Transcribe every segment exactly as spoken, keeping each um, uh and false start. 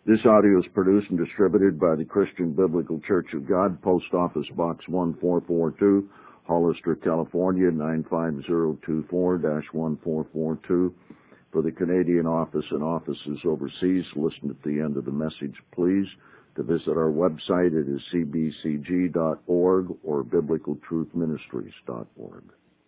This audio is produced and distributed by the Christian Biblical Church of God, Post Office Box one four four two, Hollister, California, nine five zero two four dash one four four two. For the Canadian office and offices overseas, listen at the end of the message, please. To visit our website, it is c b c g dot org or biblical truth ministries dot org.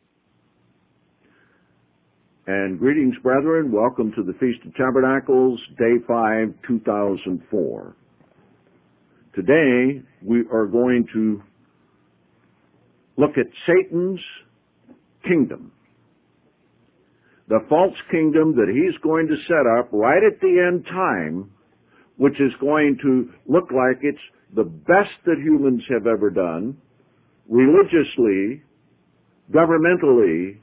And greetings, brethren. Welcome to the Feast of Tabernacles, Day five, two thousand four. Today, we are going to look at Satan's kingdom. The false kingdom that he's going to set up right at the end time, which is going to look like it's the best that humans have ever done, religiously, governmentally,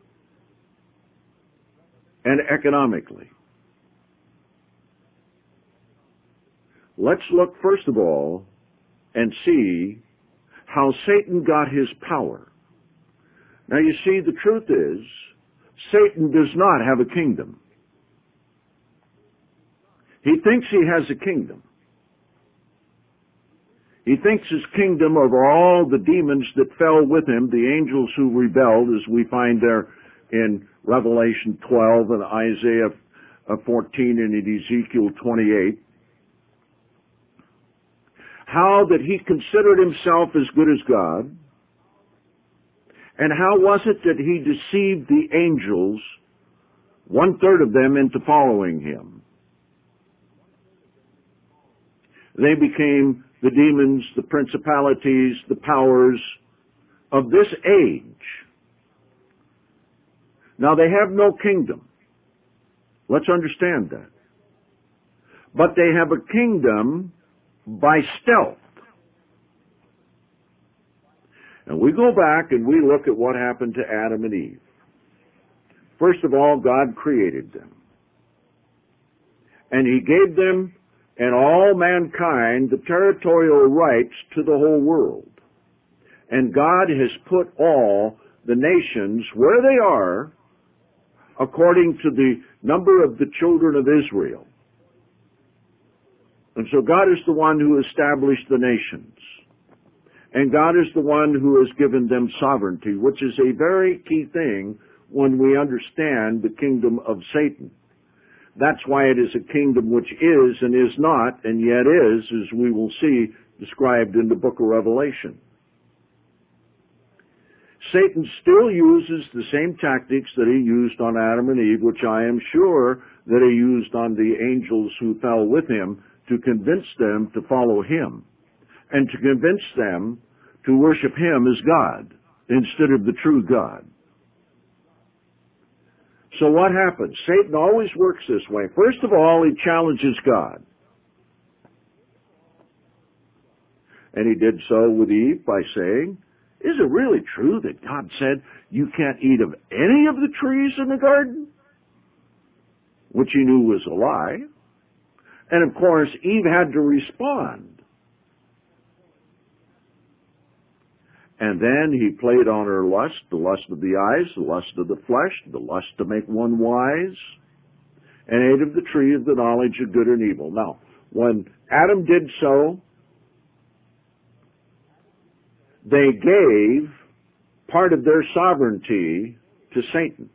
and economically. Let's look first of all and see how Satan got his power. Now you see, the truth is, Satan does not have a kingdom. He thinks he has a kingdom. He thinks his kingdom over all the demons that fell with him, the angels who rebelled, as we find there in Revelation twelve and Isaiah fourteen and in Ezekiel twenty-eight. How that he considered himself as good as God, and how was it that he deceived the angels, one-third of them, into following him. They became the demons, the principalities, the powers of this age. Now, they have no kingdom. Let's understand that. But they have a kingdom by stealth. And we go back and we look at what happened to Adam and Eve. First of all, God created them. And he gave them and all mankind the territorial rights to the whole world. And God has put all the nations where they are according to the number of the children of Israel. And so God is the one who established the nations. And God is the one who has given them sovereignty, which is a very key thing when we understand the kingdom of Satan. That's why it is a kingdom which is and is not, and yet is, as we will see described in the book of Revelation. Satan still uses the same tactics that he used on Adam and Eve, which I am sure that he used on the angels who fell with him, to convince them to follow him, and to convince them to worship him as God instead of the true God. So what happens? Satan always works this way. First of all, he challenges God. And he did so with Eve by saying, is it really true that God said you can't eat of any of the trees in the garden? Which he knew was a lie. And of course, Eve had to respond. And then he played on her lust, the lust of the eyes, the lust of the flesh, the lust to make one wise, and ate of the tree of the knowledge of good and evil. Now, when Adam did so, they gave part of their sovereignty to Satan.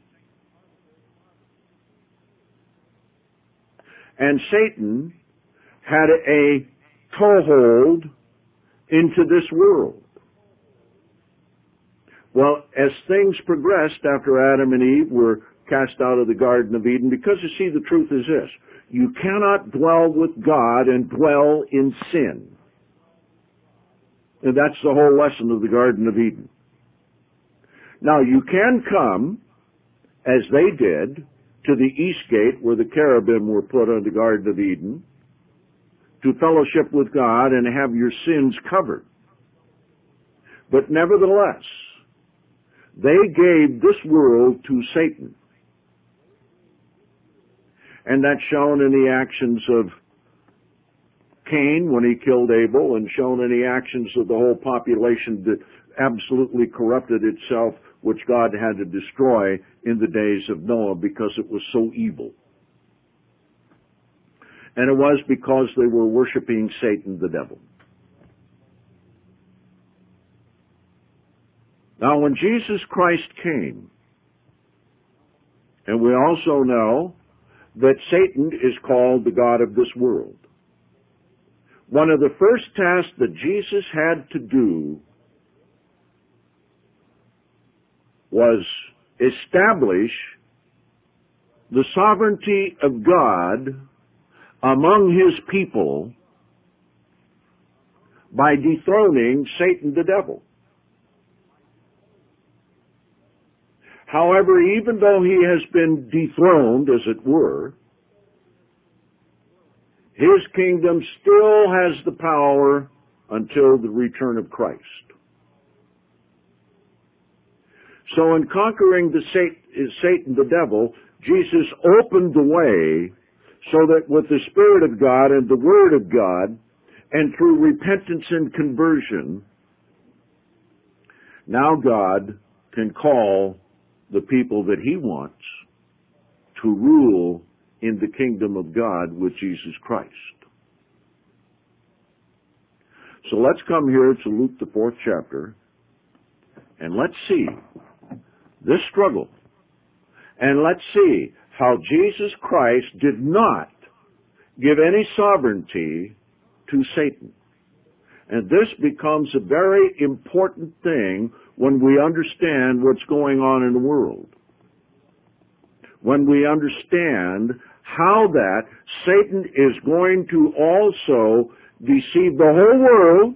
And Satan had a toehold into this world. Well, as things progressed after Adam and Eve were cast out of the Garden of Eden, because you see, the truth is this: you cannot dwell with God and dwell in sin. And that's the whole lesson of the Garden of Eden. Now, you can come, as they did, to the east gate where the cherubim were put on the Garden of Eden, to fellowship with God and have your sins covered. But nevertheless, they gave this world to Satan. And that's shown in the actions of Cain when he killed Abel, and shown in the actions of the whole population that absolutely corrupted itself, which God had to destroy in the days of Noah because it was so evil. And it was because they were worshiping Satan, the devil. Now, when Jesus Christ came, and we also know that Satan is called the god of this world, one of the first tasks that Jesus had to do was establish the sovereignty of God among his people by dethroning Satan the devil. However, even though he has been dethroned, as it were, his kingdom still has the power until the return of Christ. So in conquering the Satan the devil, Jesus opened the way so that with the Spirit of God and the Word of God, and through repentance and conversion, now God can call the people that he wants to rule in the kingdom of God with Jesus Christ. So let's come here to Luke the fourth chapter, and let's see this struggle. And let's see how Jesus Christ did not give any sovereignty to Satan. And this becomes a very important thing when we understand what's going on in the world. When we understand how that Satan is going to also deceive the whole world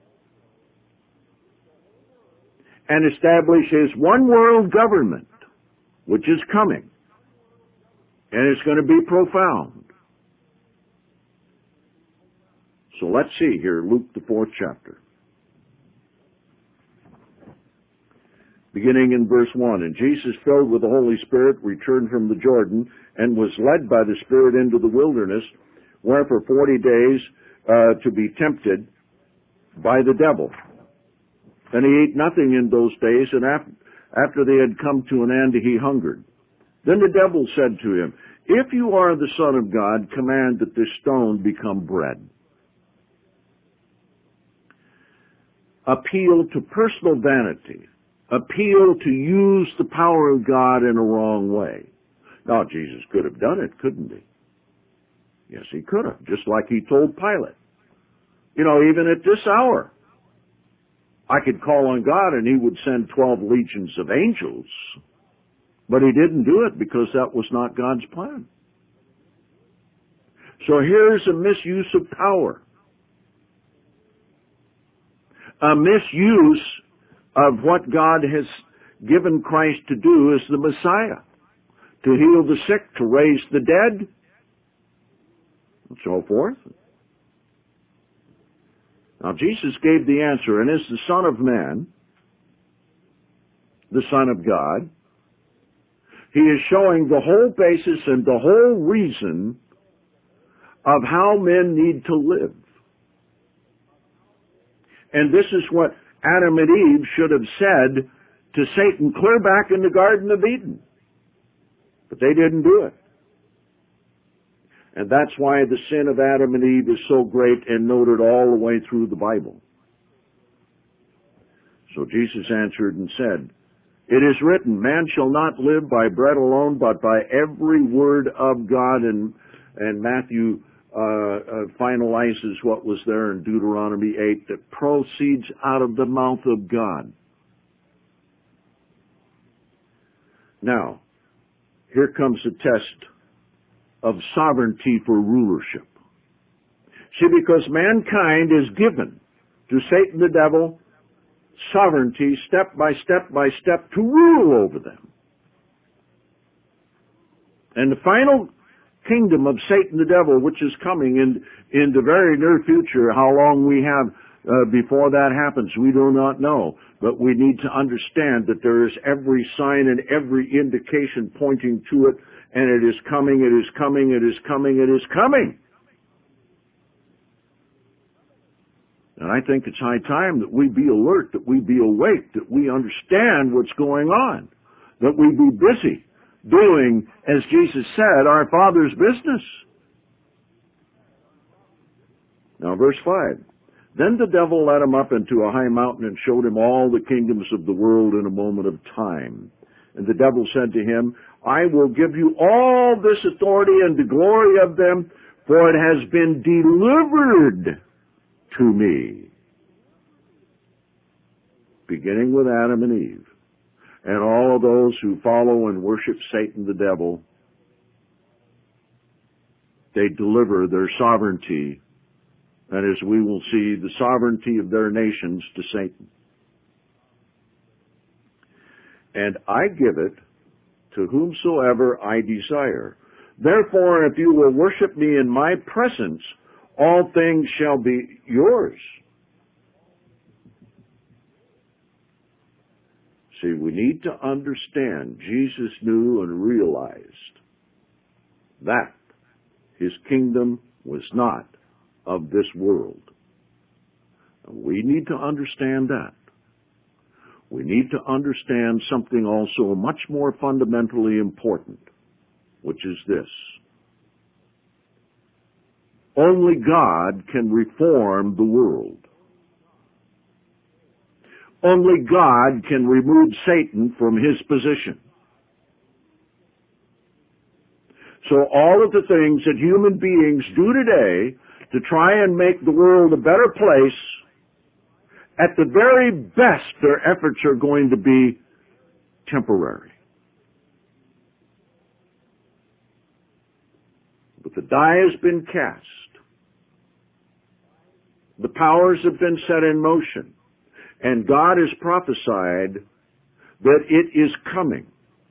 and establish his one world government, which is coming. And it's going to be profound. So let's see here, Luke the fourth chapter. Beginning in verse one, and Jesus, filled with the Holy Spirit, returned from the Jordan, and was led by the Spirit into the wilderness, where for forty days uh, to be tempted by the devil. And he ate nothing in those days, and after, after they had come to an end, he hungered. Then the devil said to him, if you are the Son of God, command that this stone become bread. Appeal to personal vanity. Appeal to use the power of God in a wrong way. Now, Jesus could have done it, couldn't he? Yes, he could have, just like he told Pilate. You know, even at this hour, I could call on God and he would send twelve legions of angels. But he didn't do it because that was not God's plan. So here's a misuse of power. A misuse of what God has given Christ to do as the Messiah. To heal the sick, to raise the dead, and so forth. Now Jesus gave the answer, and as the Son of Man, the Son of God, he is showing the whole basis and the whole reason of how men need to live. And this is what Adam and Eve should have said to Satan clear back in the Garden of Eden. But they didn't do it. And that's why the sin of Adam and Eve is so great and noted all the way through the Bible. So Jesus answered and said, it is written, man shall not live by bread alone, but by every word of God. And, and Matthew uh, uh, finalizes what was there in Deuteronomy eight, that proceeds out of the mouth of God. Now, here comes the test of sovereignty for rulership. See, because mankind is given to Satan the devil sovereignty step by step by step to rule over them. And the final kingdom of Satan the devil, which is coming in, in the very near future, how long we have uh, before that happens, we do not know. But we need to understand that there is every sign and every indication pointing to it, and it is coming, it is coming, it is coming, it is coming. And I think it's high time that we be alert, that we be awake, that we understand what's going on, that we be busy doing, as Jesus said, our Father's business. Now verse five. Then the devil led him up into a high mountain and showed him all the kingdoms of the world in a moment of time. And the devil said to him, I will give you all this authority and the glory of them, for it has been delivered to me. Beginning with Adam and Eve, and all of those who follow and worship Satan the devil, they deliver their sovereignty, and as we will see, the sovereignty of their nations to Satan. And I give it to whomsoever I desire. Therefore, if you will worship me in my presence, all things shall be yours. See, we need to understand Jesus knew and realized that his kingdom was not of this world. We need to understand that. We need to understand something also much more fundamentally important, which is this. Only God can reform the world. Only God can remove Satan from his position. So all of the things that human beings do today to try and make the world a better place, at the very best, their efforts are going to be temporary. But the die has been cast. The powers have been set in motion. And God has prophesied that it is coming.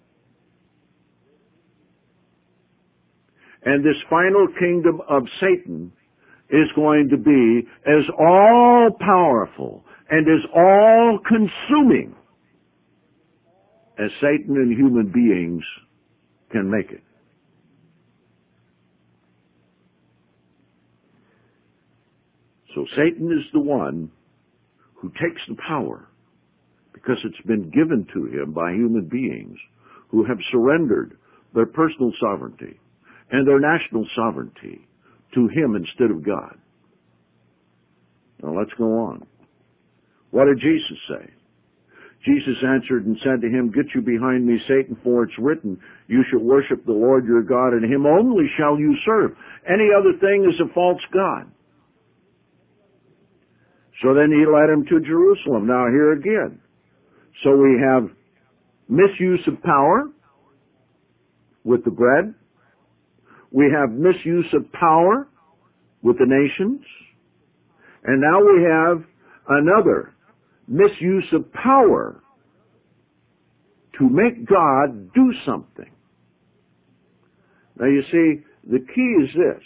And this final kingdom of Satan is going to be as all-powerful and as all-consuming as Satan and human beings can make it. So Satan is the one who takes the power because it's been given to him by human beings who have surrendered their personal sovereignty and their national sovereignty to him instead of God. Now let's go on. What did Jesus say? Jesus answered and said to him, Get you behind me, Satan, for it's written, You shall worship the Lord your God, and him only shall you serve. Any other thing is a false god. So then he led him to Jerusalem. Now here again. So we have misuse of power with the bread. We have misuse of power with the nations. And now we have another misuse of power to make God do something. Now you see, the key is this.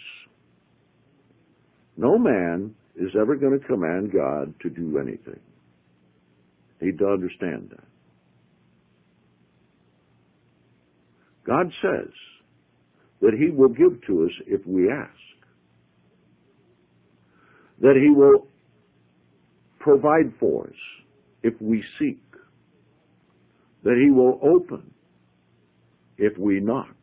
No man is ever going to command God to do anything. Need to understand that. God says that he will give to us if we ask. That he will provide for us if we seek. That he will open if we knock.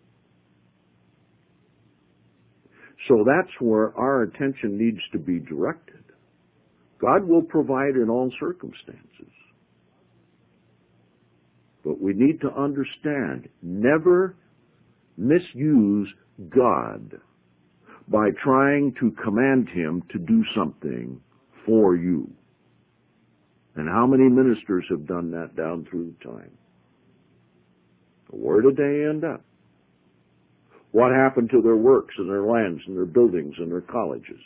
So that's where our attention needs to be directed. God will provide in all circumstances. But we need to understand, never misuse God by trying to command him to do something for you. And how many ministers have done that down through time? Where did they end up? What happened to their works and their lands and their buildings and their colleges?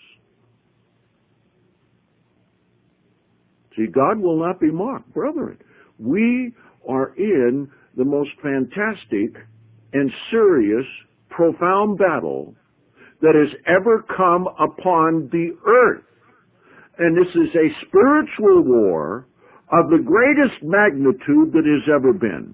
See, God will not be mocked, brethren. We are in the most fantastic and serious, profound battle that has ever come upon the earth. And this is a spiritual war of the greatest magnitude that has ever been.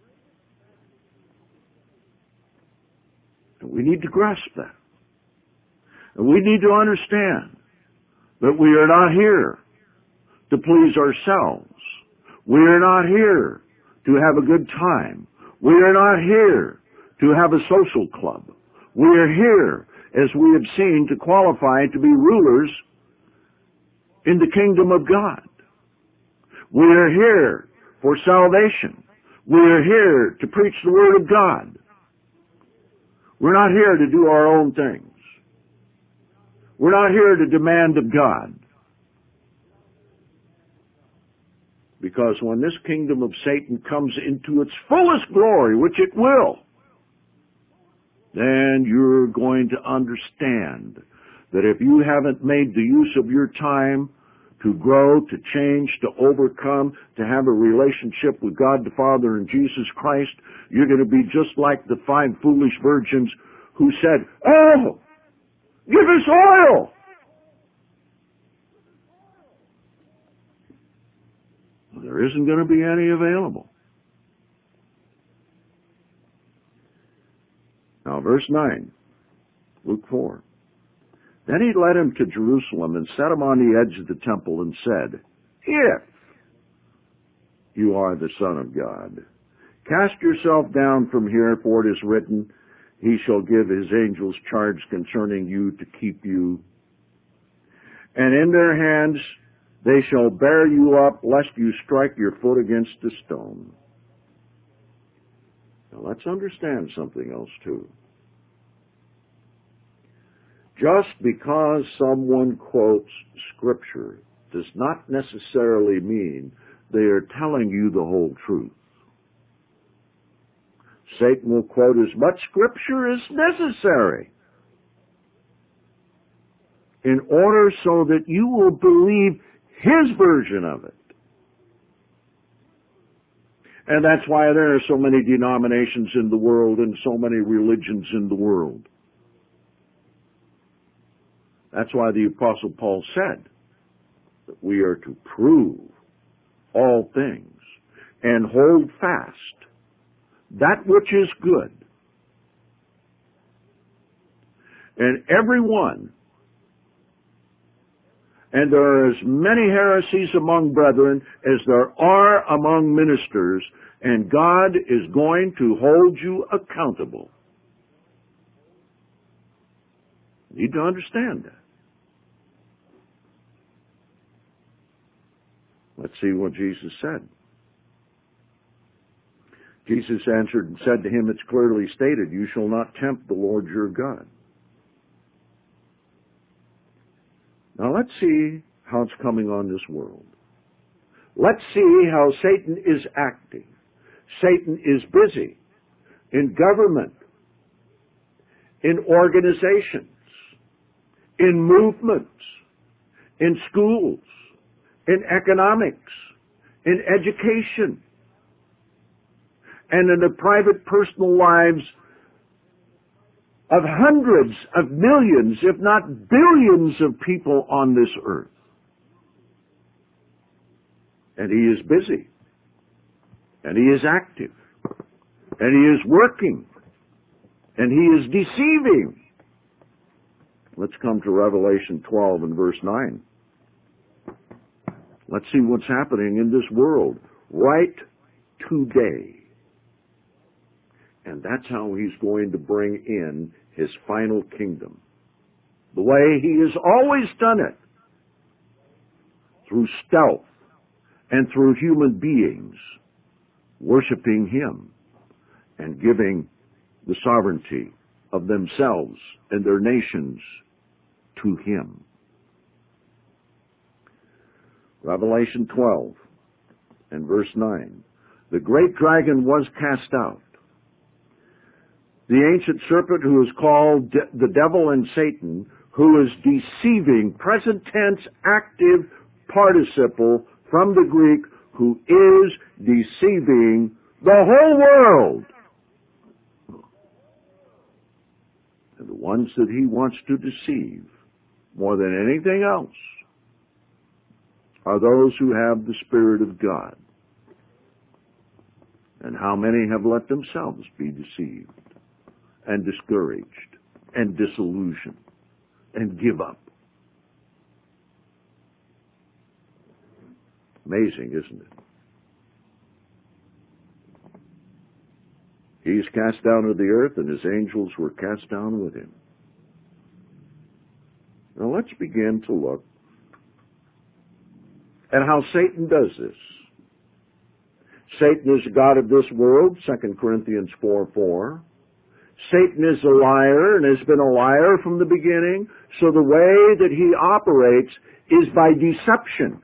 And we need to grasp that. And we need to understand that we are not here to please ourselves. We are not here to have a good time. We are not here to have a social club. We are here as we have seen, to qualify to be rulers in the kingdom of God. We are here for salvation. We are here to preach the Word of God. We're not here to do our own things. We're not here to demand of God. Because when this kingdom of Satan comes into its fullest glory, which it will, then you're going to understand that if you haven't made the use of your time to grow, to change, to overcome, to have a relationship with God the Father and Jesus Christ, you're going to be just like the five foolish virgins who said, "Oh, give us oil!" Well, there isn't going to be any available. Now, verse nine, Luke four. Then he led him to Jerusalem and set him on the edge of the temple and said, "If you are the Son of God, cast yourself down from here, for it is written, He shall give His angels charge concerning you to keep you. And in their hands they shall bear you up, lest you strike your foot against a stone." Now let's understand something else too. Just because someone quotes Scripture does not necessarily mean they are telling you the whole truth. Satan will quote as much Scripture as necessary in order so that you will believe his version of it. And that's why there are so many denominations in the world and so many religions in the world. That's why the Apostle Paul said that we are to prove all things and hold fast that which is good. And everyone, and there are as many heresies among brethren as there are among ministers, and God is going to hold you accountable. You need to understand that. Let's see what Jesus said. Jesus answered and said to him, "It's clearly stated, you shall not tempt the Lord your God." Now let's see how it's coming on this world. Let's see how Satan is acting. Satan is busy in government, in organizations, in movements, in schools, in economics, in education, and in the private personal lives of hundreds of millions, if not billions of people on this earth. And he is busy, and he is active, and he is working, and he is deceiving. Let's come to Revelation twelve and verse nine. Let's see what's happening in this world right today. And that's how he's going to bring in his final kingdom. The way he has always done it. Through stealth and through human beings worshiping him and giving the sovereignty of themselves and their nations to him. Revelation twelve and verse nine. The great dragon was cast out, the ancient serpent who is called de- the devil and Satan, who is deceiving, present tense, active participle from the Greek, who is deceiving the whole world. And the ones that he wants to deceive more than anything else are those who have the Spirit of God. And how many have let themselves be deceived and discouraged and disillusioned and give up? Amazing, isn't it? He's cast down to the earth, and his angels were cast down with him. let's begin to look at how Satan does this. Satan is the god of this world, Second Corinthians four four. Satan is a liar and has been a liar from the beginning, so the way that he operates is by deception.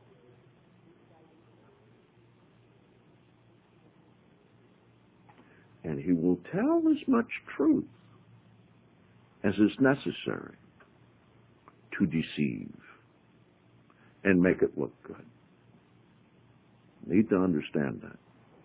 And he will tell as much truth as is necessary to deceive and make it look good. Need to understand that.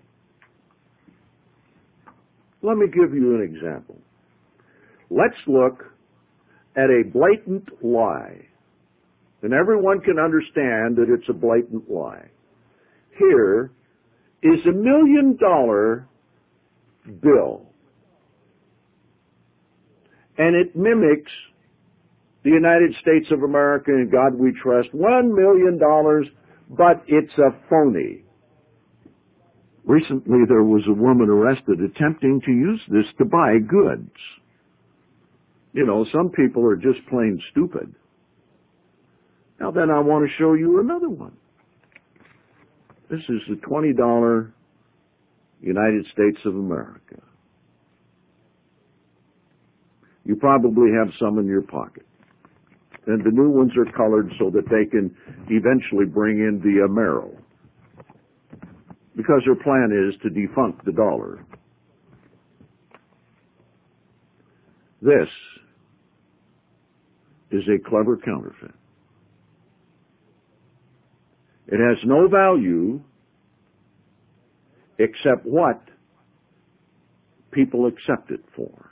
Let me give you an example. Let's look at a blatant lie. And everyone can understand that it's a blatant lie. Here is a million dollar bill. And it mimics the United States of America, in God we trust, one million dollars, but it's a phony. Recently there was a woman arrested attempting to use this to buy goods. You know, some people are just plain stupid. Now then I want to show you another one. This is the twenty dollar United States of America. You probably have some in your pocket. And the new ones are colored so that they can eventually bring in the Amero. Because their plan is to defunct the dollar. This is a clever counterfeit. It has no value except what people accept it for.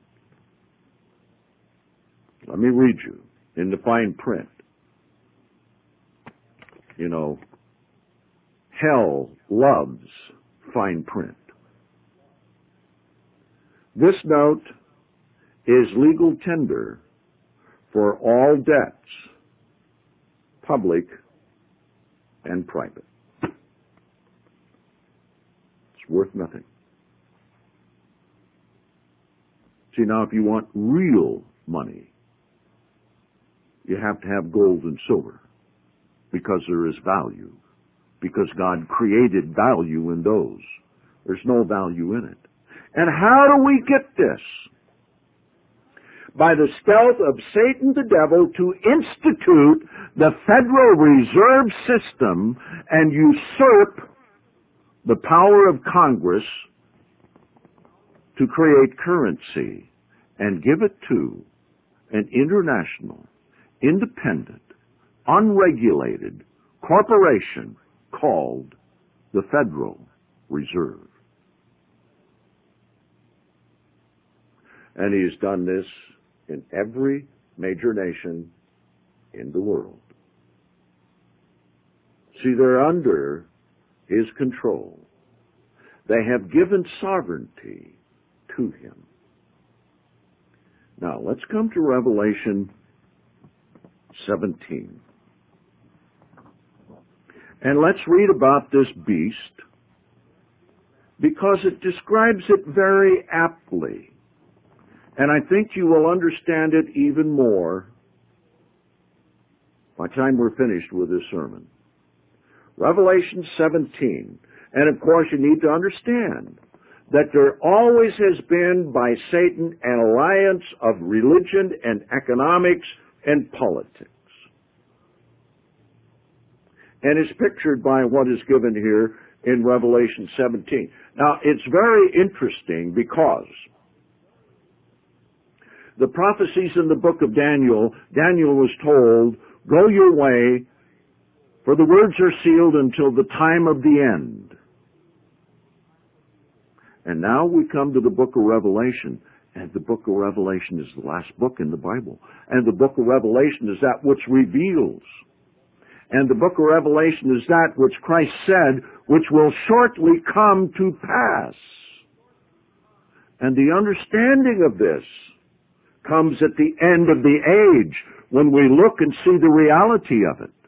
Let me read you in the fine print. You know, hell loves fine print. This note is legal tender for all debts, public and private. It's worth nothing. See, now if you want real money, you have to have gold and silver because there is value, because God created value in those. There's no value in it. And how do we get this? By the stealth of Satan the devil to institute the Federal Reserve System and usurp the power of Congress to create currency and give it to an international, independent, unregulated corporation called the Federal Reserve. And he's done this in every major nation in the world. See, they're under his control. They have given sovereignty to him. Now, let's come to Revelation seventeen. And let's read about this beast because it describes it very aptly. And I think you will understand it even more by the time we're finished with this sermon. Revelation seventeen. And of course you need to understand that there always has been by Satan an alliance of religion and economics and politics. And it's pictured by what is given here in Revelation seventeen. Now, it's very interesting because the prophecies in the book of Daniel, Daniel was told, go your way, for the words are sealed until the time of the end. And now we come to the book of Revelation, and the book of Revelation is the last book in the Bible. And the book of Revelation is that which reveals. And the book of Revelation is that which Christ said, which will shortly come to pass. And the understanding of this comes at the end of the age when we look and see the reality of it.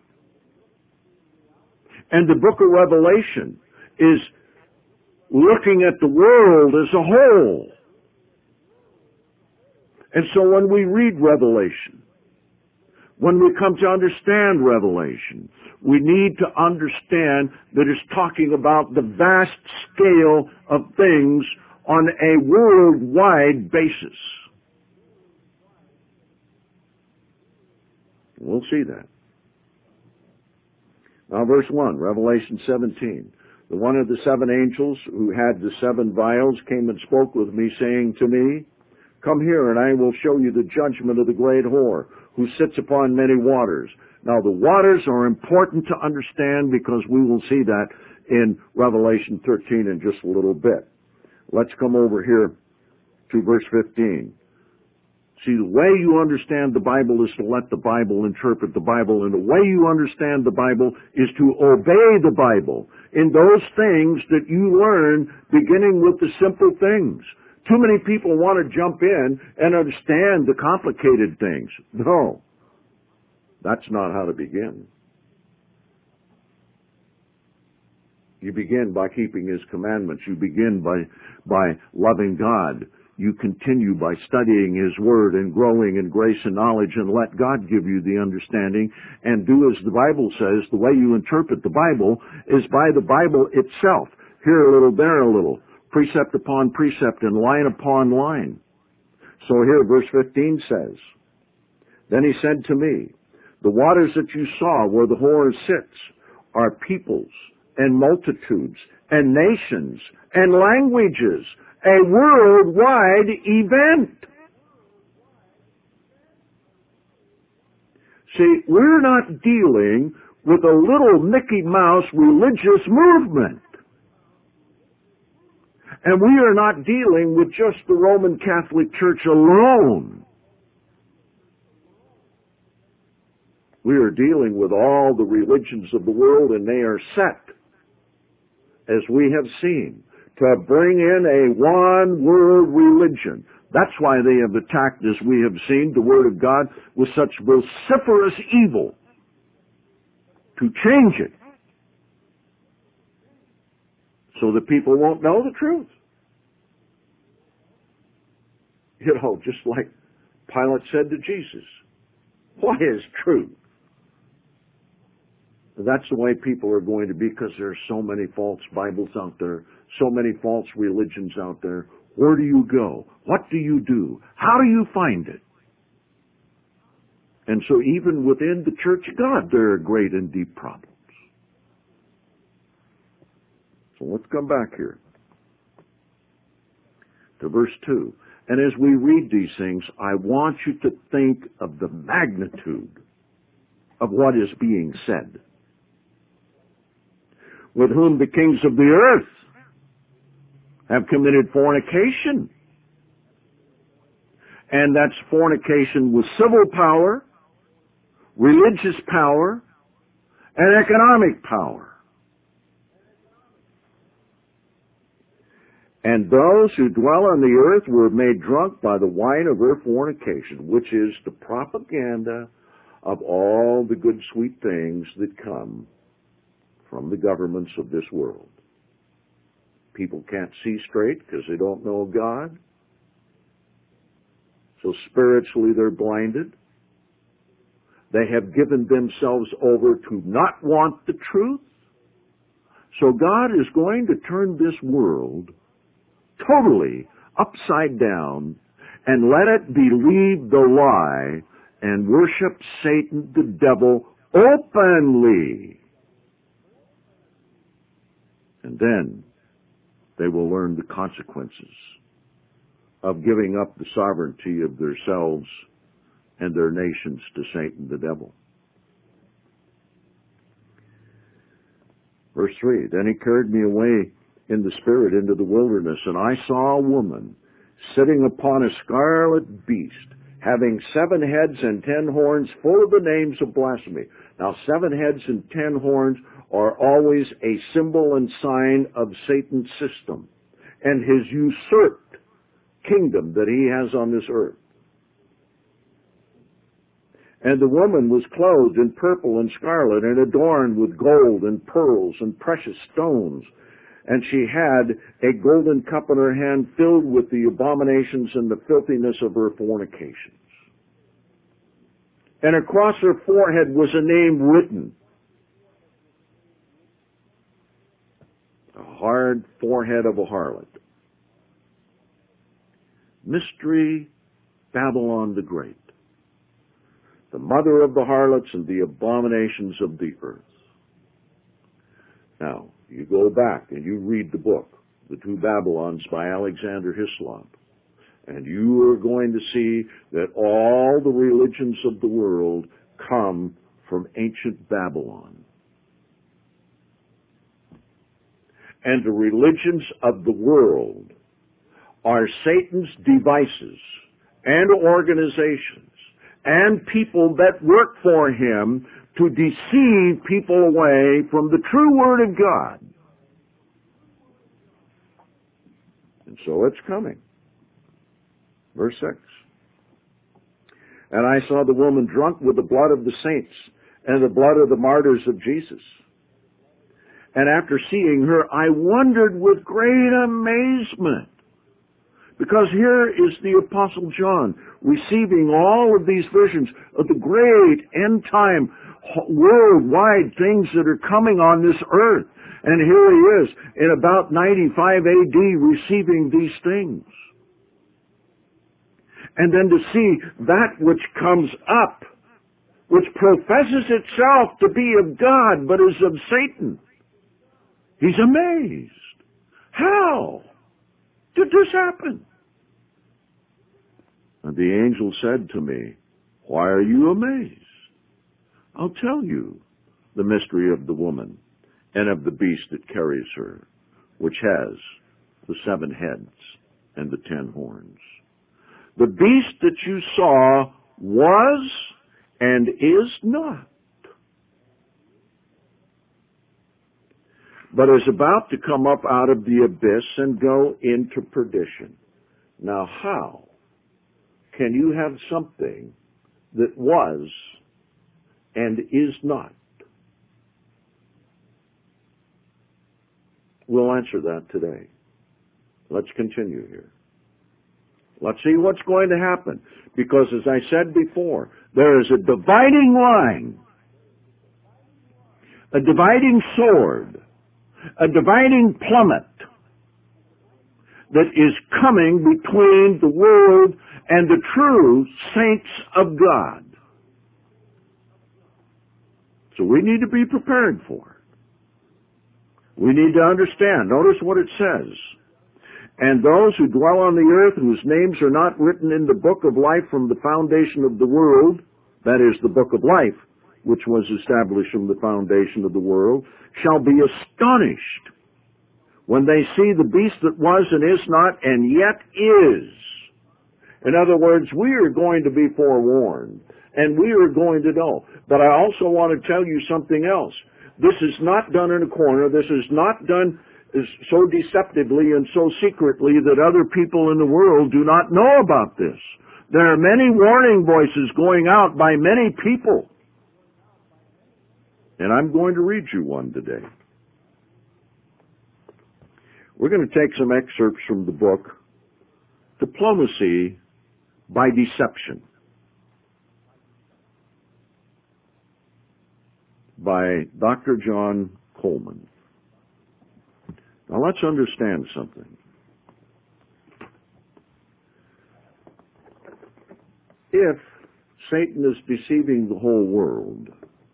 And the book of Revelation is looking at the world as a whole. And so when we read Revelation, When we come to understand Revelation, we need to understand that it's talking about the vast scale of things on a worldwide basis. We'll see that. Now verse one, Revelation seventeen. The one of the seven angels who had the seven vials came and spoke with me, saying to me, come here, and I will show you the judgment of the great whore, who sits upon many waters. Now the waters are important to understand because we will see that in Revelation thirteen in just a little bit. Let's come over here to verse fifteen. See, the way you understand the Bible is to let the Bible interpret the Bible, and the way you understand the Bible is to obey the Bible in those things that you learn, beginning with the simple things. Too many people want to jump in and understand the complicated things. No, that's not how to begin. You begin by keeping His commandments. You begin by, by loving God. You continue by studying His Word and growing in grace and knowledge, and let God give you the understanding, and do as the Bible says. The way you interpret the Bible is by the Bible itself. Here a little, there a little. Precept upon precept and line upon line. So here verse fifteen says, then He said to me, the waters that you saw where the whore sits are peoples and multitudes and nations and languages, a worldwide event. See, we're not dealing with a little Mickey Mouse religious movement. And we are not dealing with just the Roman Catholic Church alone. We are dealing with all the religions of the world, and they are set, as we have seen, to bring in a one-world religion. That's why they have attacked, as we have seen, the Word of God with such vociferous evil, to change it, so that people won't know the truth. You know, just like Pilate said to Jesus, what is truth? That's the way people are going to be, because there are so many false Bibles out there, so many false religions out there. Where do you go? What do you do? How do you find it? And so even within the Church of God, there are great and deep problems. So let's come back here to verse two. And as we read these things, I want you to think of the magnitude of what is being said. With whom the kings of the earth have committed fornication. And that's fornication with civil power, religious power, and economic power. And those who dwell on the earth were made drunk by the wine of her fornication, which is the propaganda of all the good sweet things that come from the governments of this world. People can't see straight because they don't know God. So spiritually they're blinded. They have given themselves over to not want the truth. So God is going to turn this world totally upside down and let it believe the lie and worship Satan, the devil, openly. And then they will learn the consequences of giving up the sovereignty of themselves and their nations to Satan, the devil. Verse three, then he carried me away in the spirit into the wilderness, and I saw a woman sitting upon a scarlet beast, having seven heads and ten horns, full of the names of blasphemy. Now, seven heads and ten horns are always a symbol and sign of Satan's system and his usurped kingdom that he has on this earth. And the woman was clothed in purple and scarlet and adorned with gold and pearls and precious stones. And she had a golden cup in her hand filled with the abominations and the filthiness of her fornications. and across her forehead was a name written. A hard forehead of a harlot. Mystery Babylon the Great, the mother of the harlots and the abominations of the earth. Now, you go back and you read the book, The Two Babylons by Alexander Hislop, and you are going to see that all the religions of the world come from ancient Babylon. And the religions of the world are Satan's devices and organizations and people that work for him to deceive people away from the true Word of God. And so it's coming. Verse six. And I saw the woman drunk with the blood of the saints and the blood of the martyrs of Jesus. And after seeing her, I wondered with great amazement. Because here is the Apostle John receiving all of these visions of the great end-time, worldwide things that are coming on this earth. And here he is, in about ninety-five A D, receiving these things. And then to see that which comes up, which professes itself to be of God, but is of Satan. He's amazed. How did this happen? And the angel said to me, why are you amazed? I'll tell you the mystery of the woman and of the beast that carries her, which has the seven heads and the ten horns. The beast that you saw was and is not, but is about to come up out of the abyss and go into perdition. Now how can you have something that was and is not? We'll answer that today. Let's continue here. Let's see what's going to happen. Because as I said before, there is a dividing line, a dividing sword, a dividing plummet that is coming between the world and the true saints of God. So we need to be prepared for it. We need to understand. Notice what it says. And those who dwell on the earth, whose names are not written in the book of life from the foundation of the world, that is, the book of life, which was established from the foundation of the world, shall be astonished when they see the beast that was and is not and yet is. In other words, we are going to be forewarned, and we are going to know. But I also want to tell you something else. This is not done in a corner. This is not done so deceptively and so secretly that other people in the world do not know about this. There are many warning voices going out by many people. And I'm going to read you one today. We're going to take some excerpts from the book, Diplomacy by Deception, by Doctor John Coleman. Now let's understand something. If Satan is deceiving the whole world,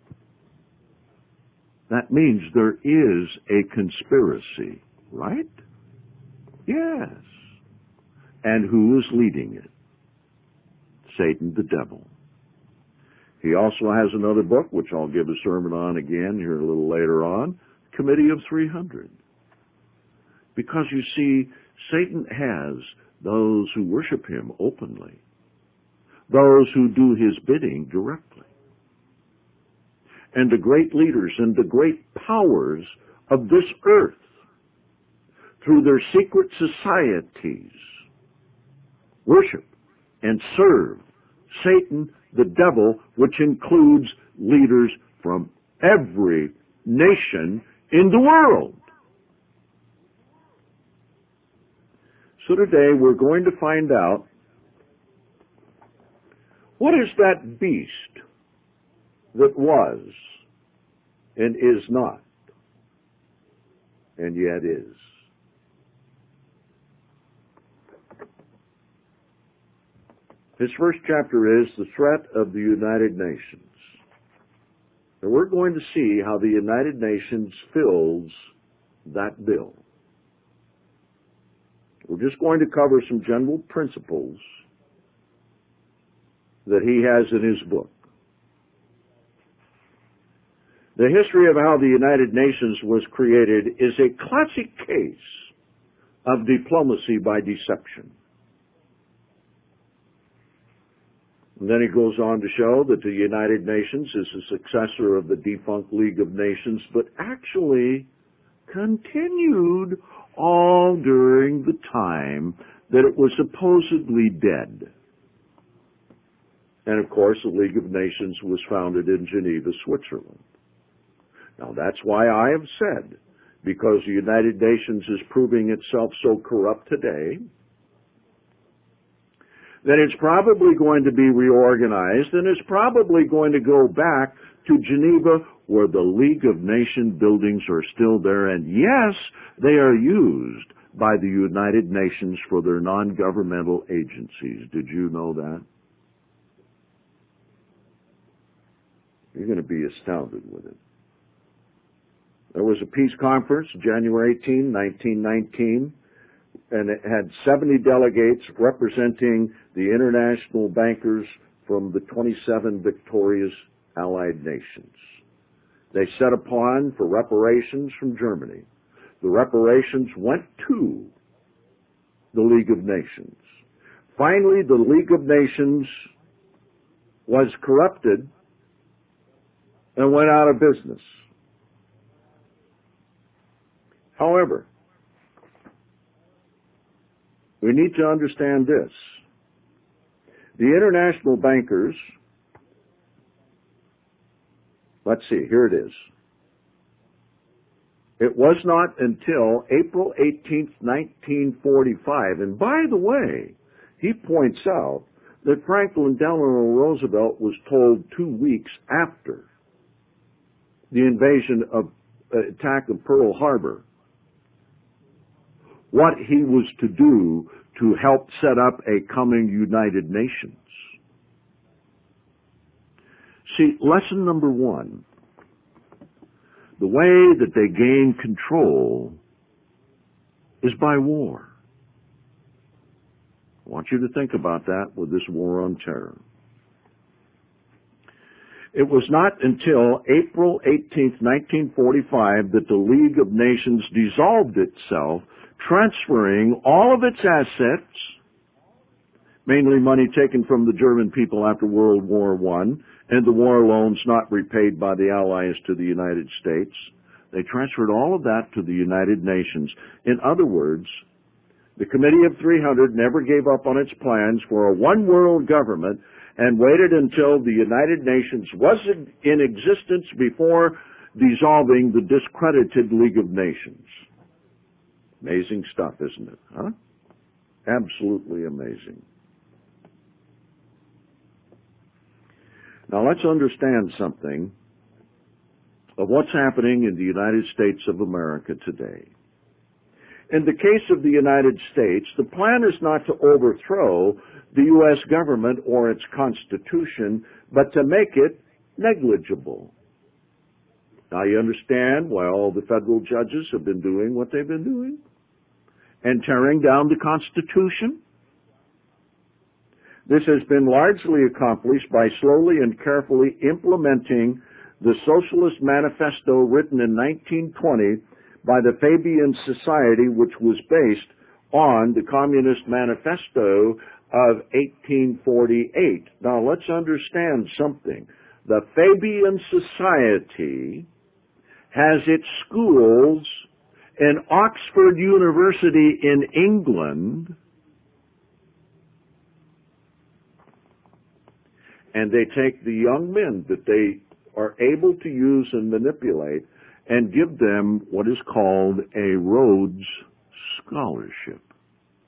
that means there is a conspiracy, right? Yes. And who is leading it? Satan, the devil. He also has another book, which I'll give a sermon on again here a little later on, Committee of three hundred. Because you see, Satan has those who worship him openly, those who do his bidding directly, and the great leaders and the great powers of this earth through their secret societies worship and serve Satan, the devil, which includes leaders from every nation in the world. So today we're going to find out, what is that beast that was and is not, and yet is. His first chapter is the threat of the United Nations. And we're going to see how the United Nations fills that bill. We're just going to cover some general principles that he has in his book. The history of how the United Nations was created is a classic case of diplomacy by deception. And then he goes on to show that the United Nations is a successor of the defunct League of Nations, but actually continued all during the time that it was supposedly dead. And of course, the League of Nations was founded in Geneva, Switzerland. Now that's why I have said, because the United Nations is proving itself so corrupt today, that it's probably going to be reorganized, and it's probably going to go back to Geneva, where the League of Nations buildings are still there, and yes, they are used by the United Nations for their non-governmental agencies. Did you know that? You're going to be astounded with it. There was a peace conference, January eighteenth, nineteen nineteen, and it had seventy delegates representing the international bankers from the twenty-seven victorious Allied nations. They set upon for reparations from Germany. The reparations went to the League of Nations. Finally, the League of Nations was corrupted and went out of business. However, we need to understand this. The international bankers, let's see, here it is. It was not until April eighteenth, nineteen forty-five, and by the way, he points out that Franklin Delano Roosevelt was told two weeks after the invasion of uh, attack of Pearl Harbor what he was to do to help set up a coming United Nations. See, lesson number one, the way that they gain control is by war. I want you to think about that with this war on terror. It was not until April eighteenth, nineteen forty-five that the League of Nations dissolved itself, transferring all of its assets, mainly money taken from the German people after World War One, and the war loans not repaid by the Allies to the United States. They transferred all of that to the United Nations. In other words, the Committee of three hundred never gave up on its plans for a one-world government and waited until the United Nations was in existence before dissolving the discredited League of Nations. Amazing stuff, isn't it? Huh? Absolutely amazing. Now let's understand something of what's happening in the United States of America today. In the case of the United States, the plan is not to overthrow the U S government or its Constitution, but to make it negligible. Now you understand why all the federal judges have been doing what they've been doing? And tearing down the Constitution? This has been largely accomplished by slowly and carefully implementing the Socialist Manifesto written in nineteen twenty by the Fabian Society, which was based on the Communist Manifesto of eighteen forty-eight. Now let's understand something. The Fabian Society has its schools in Oxford University in England, and they take the young men that they are able to use and manipulate and give them what is called a Rhodes Scholarship,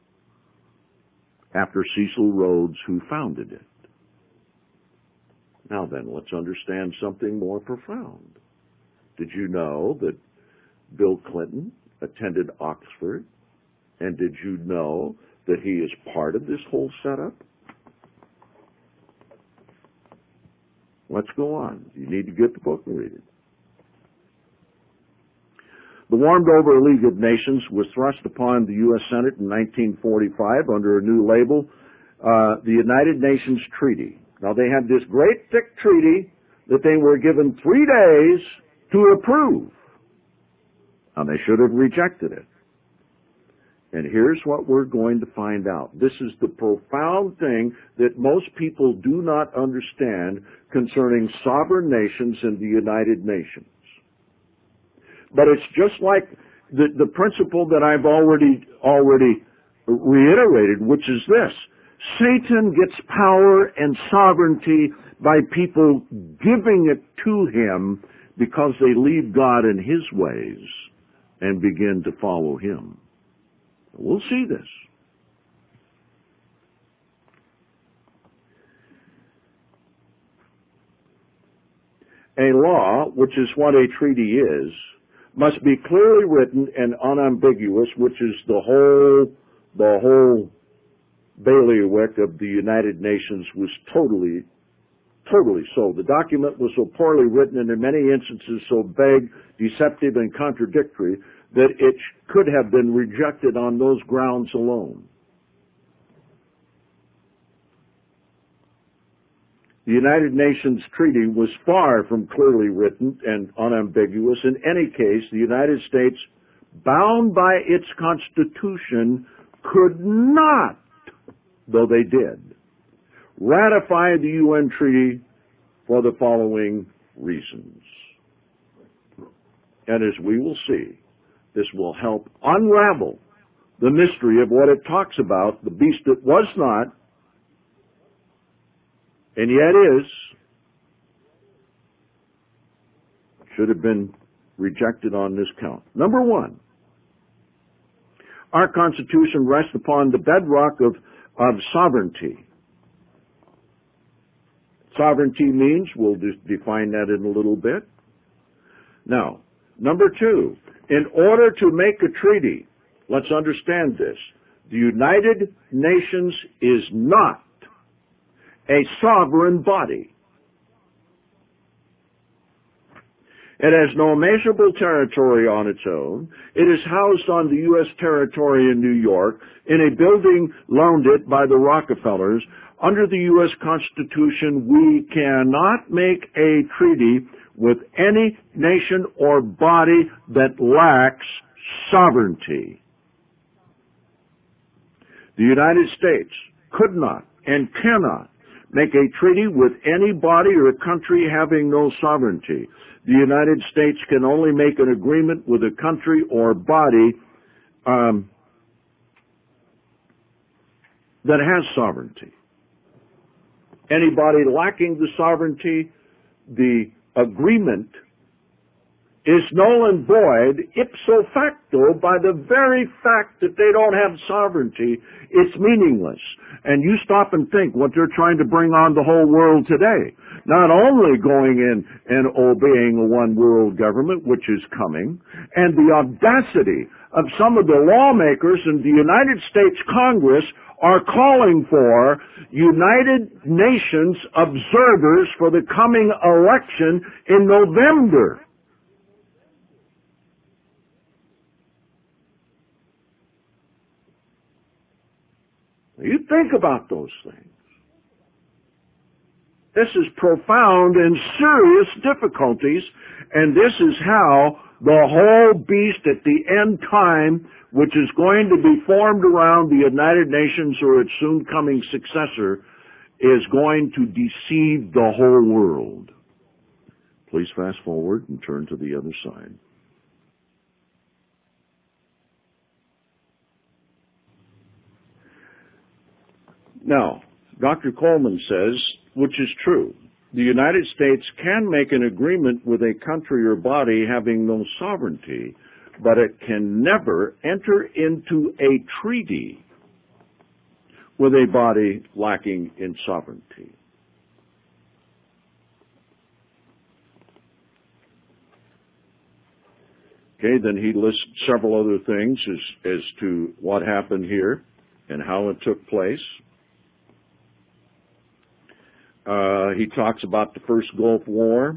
after Cecil Rhodes, who founded it. Now then, let's understand something more profound. Did you know that Bill Clinton attended Oxford? And did you know that he is part of this whole setup? Let's go on. You need to get the book and read it. The warmed-over League of Nations was thrust upon the U S Senate in nineteen forty-five under a new label, uh, the United Nations Treaty. Now, they had this great thick treaty that they were given three days to approve. Now, they should have rejected it. And here's what we're going to find out. This is the profound thing that most people do not understand concerning sovereign nations and the United Nations. But it's just like the, the principle that I've already, already reiterated, which is this. Satan gets power and sovereignty by people giving it to him because they leave God in his ways and begin to follow him. We'll see this. A law, which is what a treaty is, must be clearly written and unambiguous, which is the whole, the whole bailiwick of the United Nations was totally, totally so. The document was so poorly written and in many instances so vague, deceptive, and contradictory that it could have been rejected on those grounds alone. The United Nations Treaty was far from clearly written and unambiguous. In any case, the United States, bound by its Constitution, could not, though they did, ratify the U N Treaty for the following reasons. And as we will see, this will help unravel the mystery of what it talks about, the beast that was not, and yet is, should have been rejected on this count. Number one, our Constitution rests upon the bedrock of, of sovereignty. Sovereignty means, we'll just define that in a little bit. Now, number two, in order to make a treaty, let's understand this, the United Nations is not a sovereign body. It has no measurable territory on its own. It is housed on the U S territory in New York in a building loaned it by the Rockefellers. Under the U S Constitution, we cannot make a treaty with any nation or body that lacks sovereignty. The United States could not and cannot make a treaty with any body or country having no sovereignty. The United States can only make an agreement with a country or body um, that has sovereignty. Anybody lacking the sovereignty, the agreement is null and void ipso facto by the very fact that they don't have sovereignty. It's meaningless. And you stop and think what they're trying to bring on the whole world today. Not only going in and obeying a one world government, which is coming, and the audacity of some of the lawmakers in the United States Congress are calling for United Nations observers for the coming election in November. You think about those things. This is profound and serious difficulties, and this is how the whole beast at the end time, which is going to be formed around the United Nations or its soon coming successor, is going to deceive the whole world. Please fast forward and turn to the other side. Now, Doctor Coleman says, which is true, the United States can make an agreement with a country or body having no sovereignty, but it can never enter into a treaty with a body lacking in sovereignty. Okay, then he lists several other things as, as to what happened here and how it took place. Uh, he talks about the first Gulf War.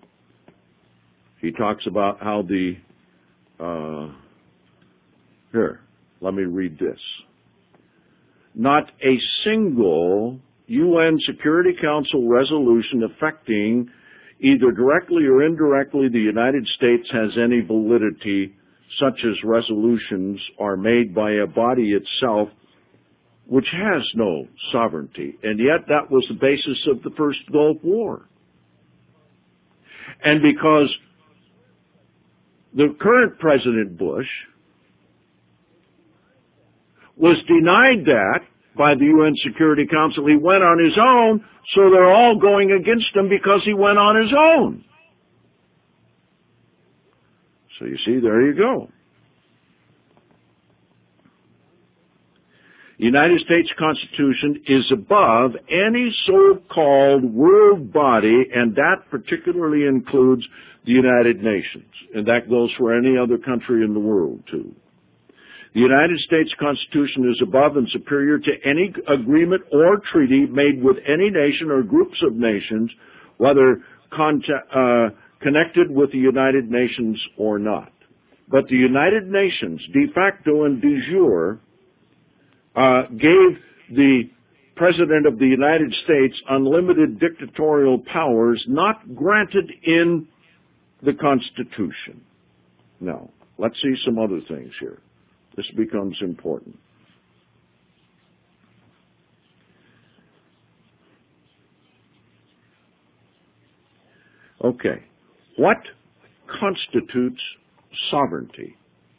He talks about how the, uh, here, let me read this. Not a single U N Security Council resolution affecting either directly or indirectly the United States has any validity, such as resolutions are made by a body itself which has no sovereignty. And yet that was the basis of the first Gulf War. And because the current President Bush was denied that by the U N Security Council, he went on his own, so they're all going against him because he went on his own. So you see, there you go. The United States Constitution is above any so-called world body, and that particularly includes the United Nations. And that goes for any other country in the world, too. The United States Constitution is above and superior to any agreement or treaty made with any nation or groups of nations, whether contact, uh, connected with the United Nations or not. But the United Nations, de facto and de jure, uh, gave the President of the United States unlimited dictatorial powers not granted in the Constitution. Now, let's see some other things here. This becomes important. Okay. What constitutes sovereignty?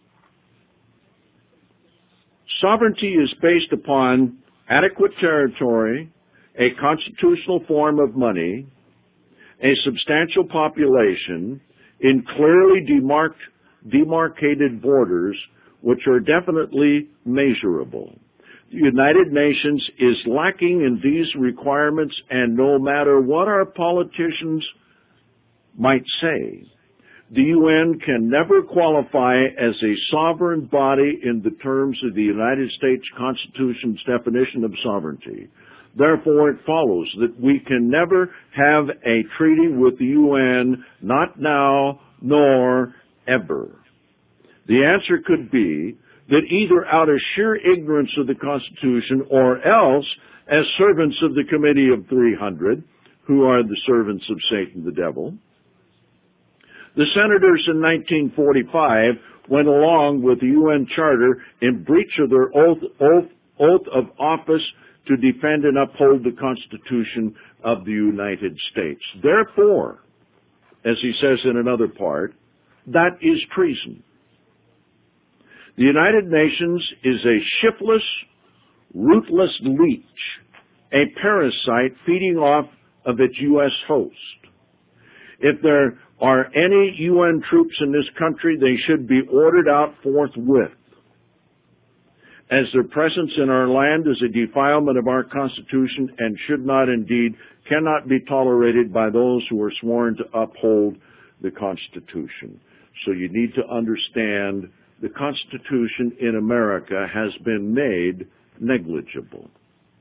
Sovereignty is based upon adequate territory, a constitutional form of money, a substantial population, in clearly demarked, demarcated borders, which are definitely measurable. The United Nations is lacking in these requirements, and no matter what our politicians might say, the U N can never qualify as a sovereign body in the terms of the United States Constitution's definition of sovereignty. Therefore, it follows that we can never have a treaty with the U N, not now, nor ever. The answer could be that either out of sheer ignorance of the Constitution or else as servants of the Committee of three hundred, who are the servants of Satan the devil, the senators in nineteen forty-five went along with the U N Charter in breach of their oath, oath, oath of office to defend and uphold the Constitution of the United States. Therefore, as he says in another part, that is treason. The United Nations is a shiftless, rootless leech, a parasite feeding off of its U S host. If there are any U N troops in this country, they should be ordered out forthwith, as their presence in our land is a defilement of our Constitution and should not, indeed, cannot be tolerated by those who are sworn to uphold the Constitution. So you need to understand the Constitution in America has been made negligible.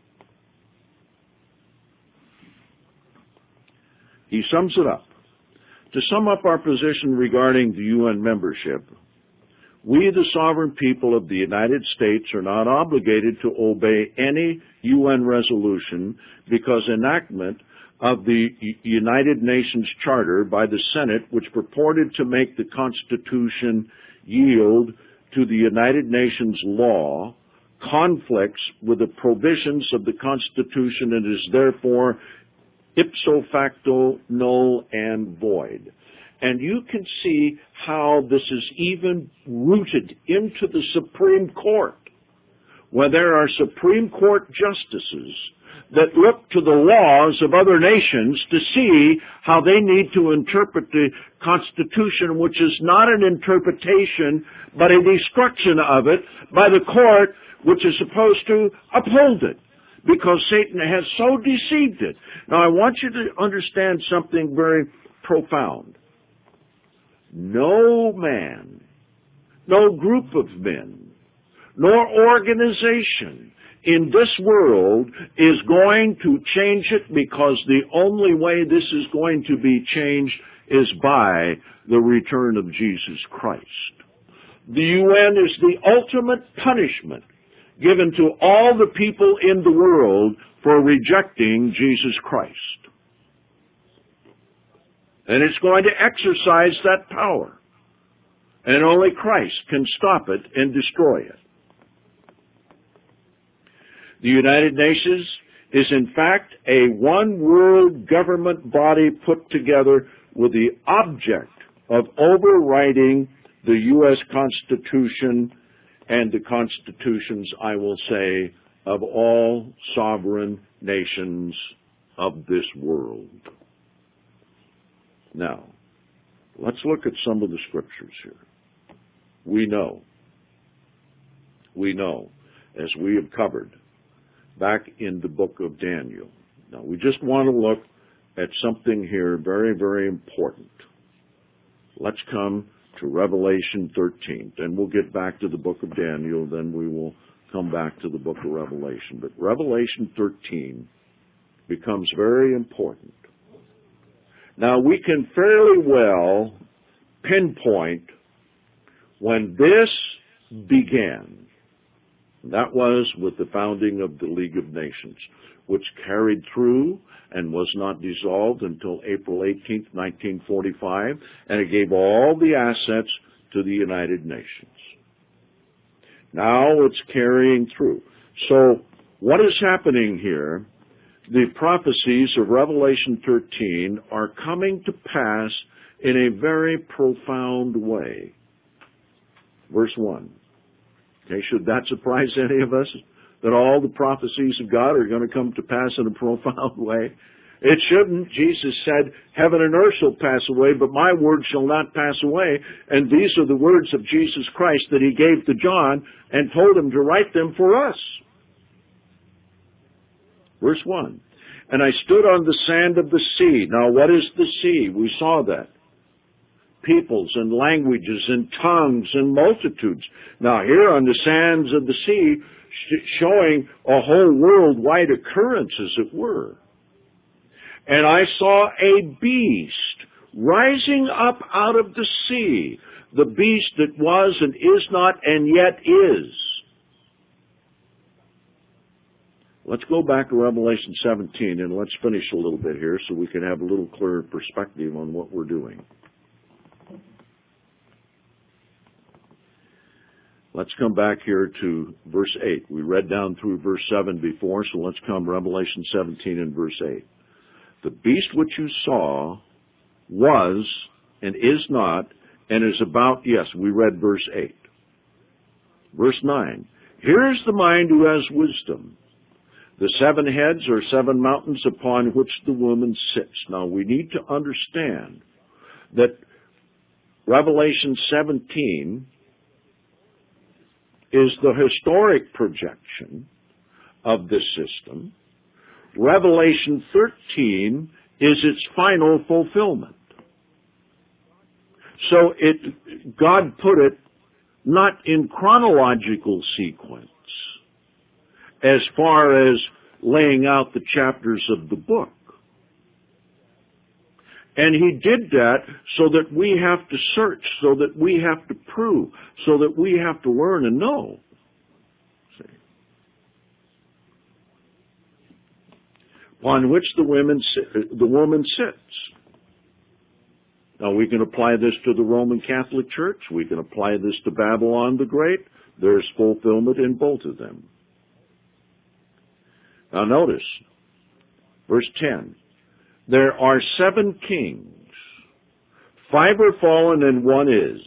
He sums it up. To sum up our position regarding the U N membership, we, the sovereign people of the United States, are not obligated to obey any U N resolution because enactment of the United Nations Charter by the Senate, which purported to make the Constitution yield to the United Nations law, conflicts with the provisions of the Constitution and is therefore ipso facto null and void. And you can see how this is even rooted into the Supreme Court, where there are Supreme Court justices that look to the laws of other nations to see how they need to interpret the Constitution, which is not an interpretation, but a destruction of it by the court, which is supposed to uphold it, because Satan has so deceived it. Now, I want you to understand something very profound. No man no group of men, nor organization in this world is going to change it, because the only way this is going to be changed is by the return of Jesus Christ. The U N is the ultimate punishment given to all the people in the world for rejecting Jesus Christ. And it's going to exercise that power. And only Christ can stop it and destroy it. The United Nations is in fact a one-world government body put together with the object of overriding the U S Constitution and the constitutions, I will say, of all sovereign nations of this world. Now, let's look at some of the scriptures here. We know, we know, as we have covered back in the book of Daniel. Now, we just want to look at something here very, very important. Let's come to Revelation thirteen. Then we'll get back to the book of Daniel. Then we will come back to the book of Revelation. But Revelation thirteen becomes very important. Now, we can fairly well pinpoint when this began. That was with the founding of the League of Nations, which carried through and was not dissolved until April eighteenth, nineteen forty-five, and it gave all the assets to the United Nations. Now it's carrying through. So what is happening here? The prophecies of Revelation thirteen are coming to pass in a very profound way. Verse one. Okay, should that surprise any of us? That all the prophecies of God are going to come to pass in a profound way? It shouldn't. Jesus said, heaven and earth shall pass away, but my word shall not pass away. And these are the words of Jesus Christ that he gave to John and told him to write them for us. Verse one. And I stood on the sand of the sea. Now, what is the sea? We saw that. Peoples and languages and tongues and multitudes. Now, here on the sands of the sea, showing a whole worldwide occurrence, as it were. And I saw a beast rising up out of the sea, the beast that was and is not and yet is. Let's go back to Revelation seventeen and let's finish a little bit here so we can have a little clearer perspective on what we're doing. Let's come back here to verse eight. We read down through verse seven before, so let's come Revelation seventeen and verse eight. The beast which you saw was and is not and is about, yes, we read verse eight. Verse nine. Here is the mind who has wisdom. The seven heads are seven mountains upon which the woman sits. Now, we need to understand that Revelation seventeen is the historic projection of this system. Revelation thirteen is its final fulfillment. So it, God put it not in chronological sequence as far as laying out the chapters of the book. And he did that so that we have to search, so that we have to prove, so that we have to learn and know. See? Upon which the women sit, the woman sits. Now we can apply this to the Roman Catholic Church. We can apply this to Babylon the Great. There's fulfillment in both of them. Now notice, verse ten. There are seven kings. Five are fallen and one is.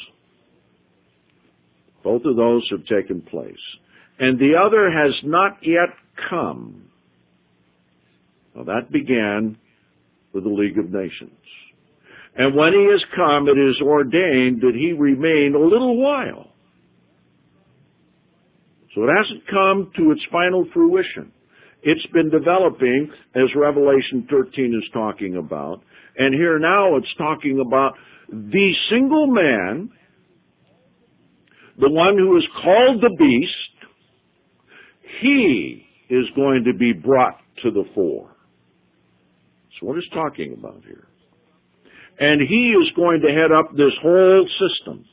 Both of those have taken place. And the other has not yet come. Now that began with the League of Nations. And when he is come, it is ordained that he remain a little while. So it hasn't come to its final fruition. It's been developing, as Revelation thirteen is talking about. And here now it's talking about the single man the one who is called the beast, he is going to be brought to the fore. That's what it's talking about here. And he is going to head up this whole system.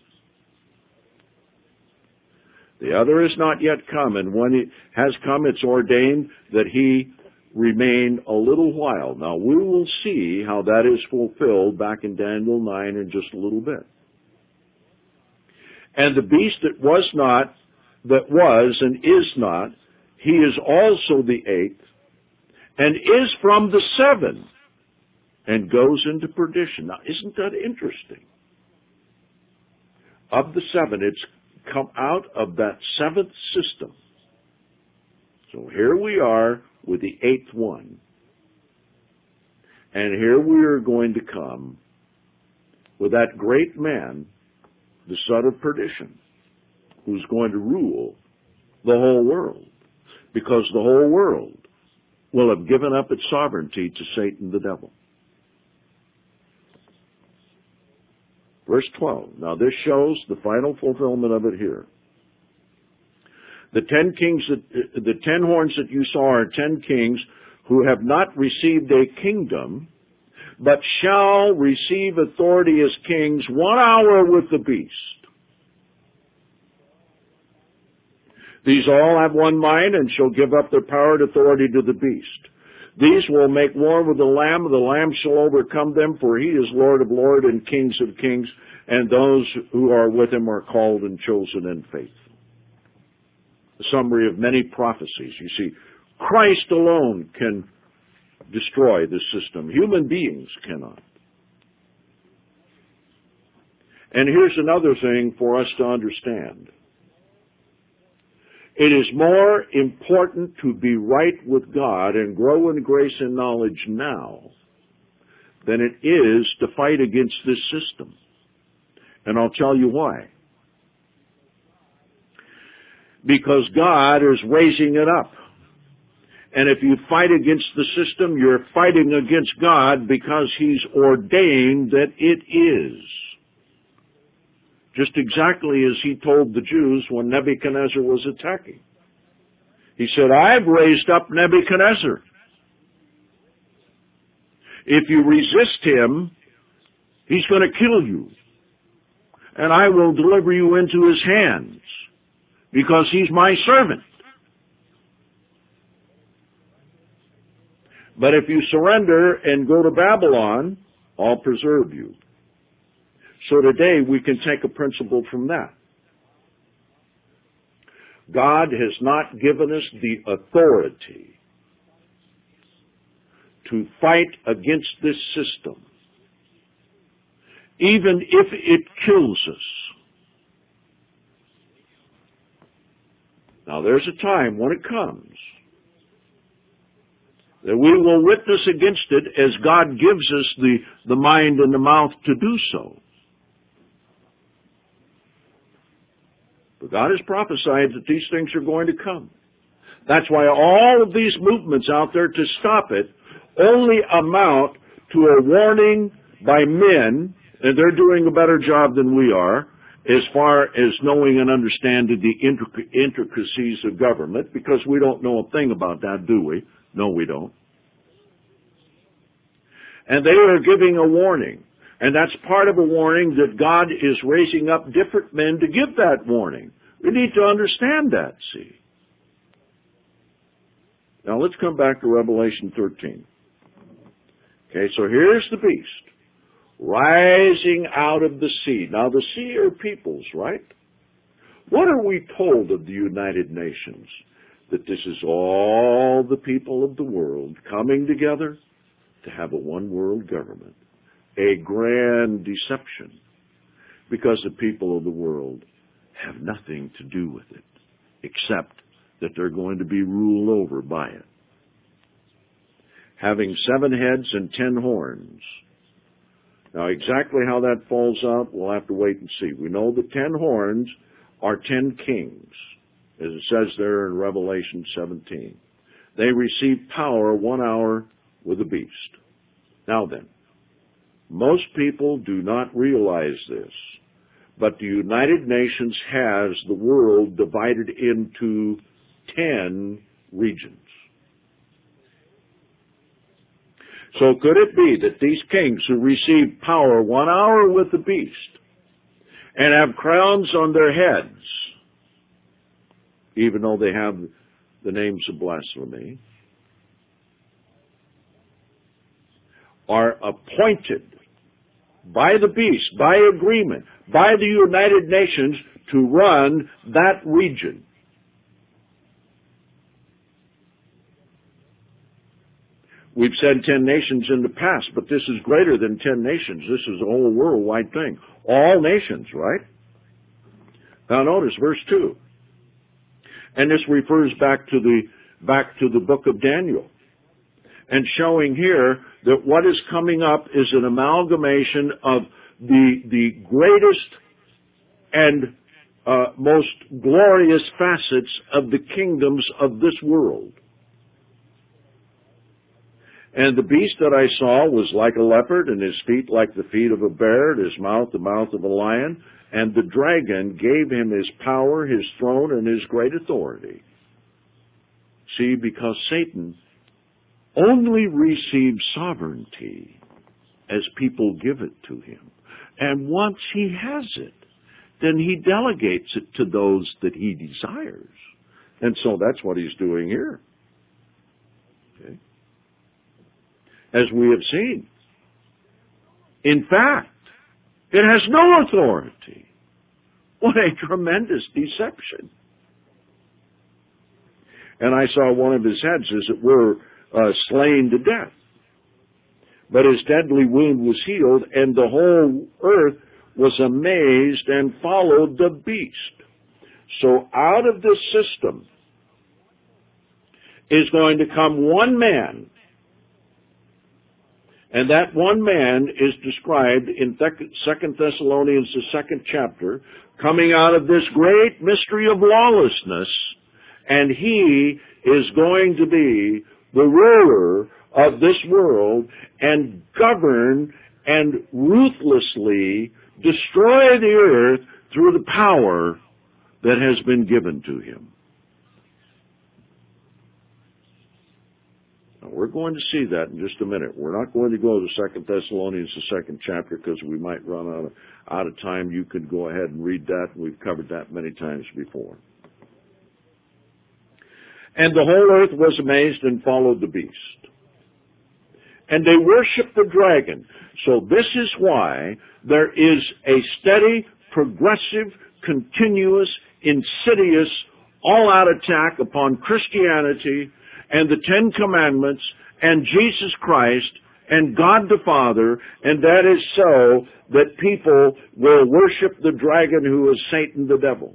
The other is not yet come, and when it has come, it's ordained that he remain a little while. Now, we will see how that is fulfilled back in Daniel nine in just a little bit. And the beast that was not, that was and is not, he is also the eighth, and is from the seven, and goes into perdition. Now, isn't that interesting? Of the seven, it's come out of that seventh system. So here we are with the eighth one. And here we are going to come with that great man, the son of perdition, who's going to rule the whole world. Because the whole world will have given up its sovereignty to Satan the devil. Verse twelve. Now this shows the final fulfillment of it here. The ten kings, that, the ten horns that you saw are ten kings who have not received a kingdom, but shall receive authority as kings one hour with the beast. These all have one mind and shall give up their power and authority to the beast. These will make war with the Lamb, and the Lamb shall overcome them, for he is Lord of lords and Kings of kings, and those who are with him are called and chosen in faith. A summary of many prophecies. You see, Christ alone can destroy this system. Human beings cannot. And here's another thing for us to understand. It is more important to be right with God and grow in grace and knowledge now than it is to fight against this system. And I'll tell you why. Because God is raising it up. And if you fight against the system, you're fighting against God because He's ordained that it is. Just exactly as He told the Jews when Nebuchadnezzar was attacking. He said, I've raised up Nebuchadnezzar. If you resist him, he's going to kill you. And I will deliver you into his hands because he's my servant. But if you surrender and go to Babylon, I'll preserve you. So today we can take a principle from that. God has not given us the authority to fight against this system, even if it kills us. Now there's a time when it comes that we will witness against it as God gives us the, the mind and the mouth to do so. But God has prophesied that these things are going to come. That's why all of these movements out there to stop it only amount to a warning by men, and they're doing a better job than we are, as far as knowing and understanding the intric- intricacies of government, because we don't know a thing about that, do we? No, we don't. And they are giving a warning. And that's part of a warning that God is raising up different men to give that warning. We need to understand that, see. Now let's come back to Revelation thirteen. Okay, so here's the beast rising out of the sea. Now the sea are peoples, right? What are we told of the United Nations? That this is all the people of the world coming together to have a one world government. A grand deception, because the people of the world have nothing to do with it, except that they're going to be ruled over by it. Having seven heads and ten horns. Now exactly how that falls out, we'll have to wait and see. We know the ten horns are ten kings, as it says there in Revelation seventeen. They receive power one hour with the beast. Now then, most people do not realize this, But the United Nations has the world divided into ten regions. So could it be that these kings who receive power one hour with the beast and have crowns on their heads, even though they have the names of blasphemy, are appointed by the beast, by agreement, by the United Nations to run that region? We've said ten nations in the past, but this is greater than ten nations. This is a whole worldwide thing. All nations, right? Now notice verse two. And this refers back to the back to the book of Daniel. And showing here that what is coming up is an amalgamation of the the greatest and uh, most glorious facets of the kingdoms of this world. And the beast that I saw was like a leopard, and his feet like the feet of a bear, and his mouth the mouth of a lion. And the dragon gave him his power, his throne, and his great authority. See, because Satan only receives sovereignty as people give it to him. And once he has it, then he delegates it to those that he desires. And so that's what he's doing here. Okay. As we have seen. In fact, it has no authority. What a tremendous deception. And I saw one of his heads, as it were, uh, slain to death. But his deadly wound was healed, and the whole earth was amazed and followed the beast. So out of this system is going to come one man. And that one man is described in Second Thessalonians, the second chapter, coming out of this great mystery of lawlessness, and he is going to be the ruler of this world and govern and ruthlessly destroy the earth through the power that has been given to him. Now, we're going to see that in just a minute. We're not going to go to Second Thessalonians, the second chapter, because we might run out of, out of time. You could go ahead and read that. We've covered that many times before. And the whole earth was amazed and followed the beast. And they worshiped the dragon. So this is why there is a steady, progressive, continuous, insidious, all-out attack upon Christianity and the Ten Commandments and Jesus Christ and God the Father, and that is so that people will worship the dragon who is Satan the devil.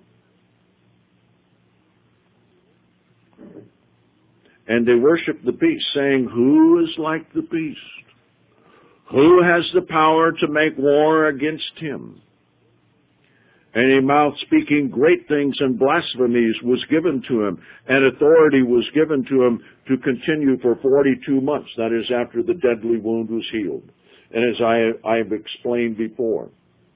And they worship the beast, saying, who is like the beast? Who has the power to make war against him? And a mouth speaking great things and blasphemies was given to him, and authority was given to him to continue for forty-two months. That is, after the deadly wound was healed. And as I, I have explained before,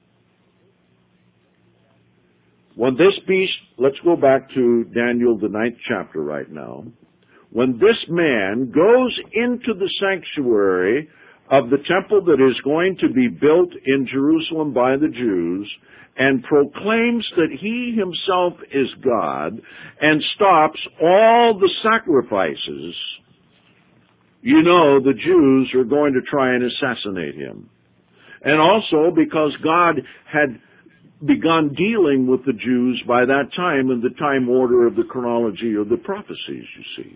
when this beast, let's go back to Daniel, the ninth chapter right now. When this man goes into the sanctuary of the temple that is going to be built in Jerusalem by the Jews and proclaims that he himself is God and stops all the sacrifices, you know the Jews are going to try and assassinate him. And also because God had begun dealing with the Jews by that time in the time order of the chronology of the prophecies, you see.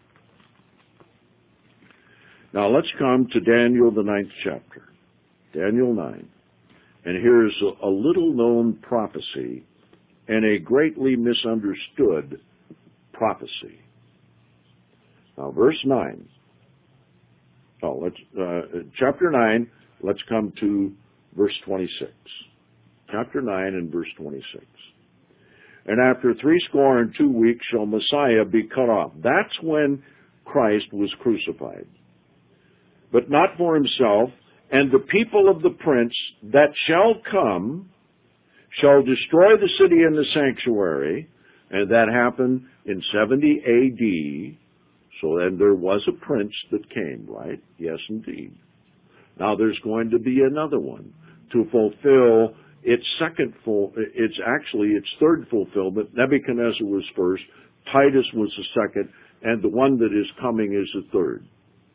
Now let's come to Daniel, the ninth chapter. Daniel nine. And here's a, a little-known prophecy and a greatly misunderstood prophecy. Now, verse nine. Oh, let's, uh, chapter nine, let's come to verse twenty-six. Chapter nine and verse twenty-six. And after threescore and two weeks shall Messiah be cut off. That's when Christ was crucified. But not for himself, and the people of the prince that shall come shall destroy the city and the sanctuary, and that happened in seventy A D. So then there was a prince that came, right? Yes, indeed. Now there's going to be another one to fulfill its second full, it's actually its third fulfillment. Nebuchadnezzar was first, Titus was the second, and the one that is coming is the third.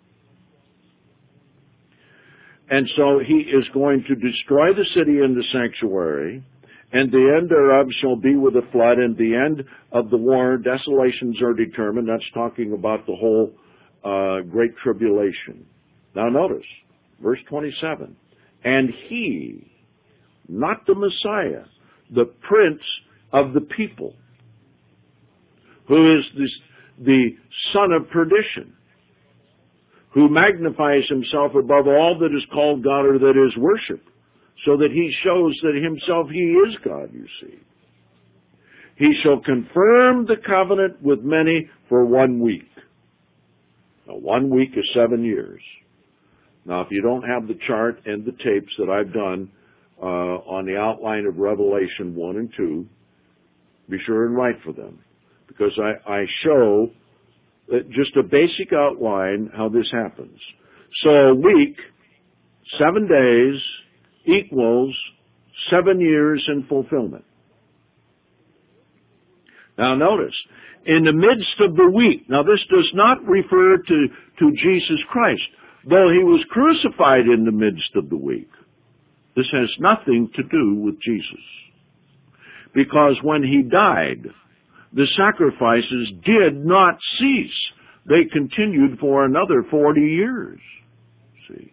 And so he is going to destroy the city and the sanctuary, and the end thereof shall be with a flood, and the end of the war, desolations are determined. That's talking about the whole uh, Great Tribulation. Now notice, verse twenty-seven. And he, not the Messiah, the Prince of the people, who is this, the son of perdition, who magnifies himself above all that is called God or that is worshipped, so that he shows that himself he is God, you see. He shall confirm the covenant with many for one week. Now, one week is seven years. Now, if you don't have the chart and the tapes that I've done uh, on the outline of Revelation one and two, be sure and write for them, because I, I show just a basic outline how this happens. So a week, seven days, equals seven years in fulfillment. Now notice, in the midst of the week, now this does not refer to, to Jesus Christ, though he was crucified in the midst of the week. This has nothing to do with Jesus. Because when he died, the sacrifices did not cease. They continued for another forty years. See?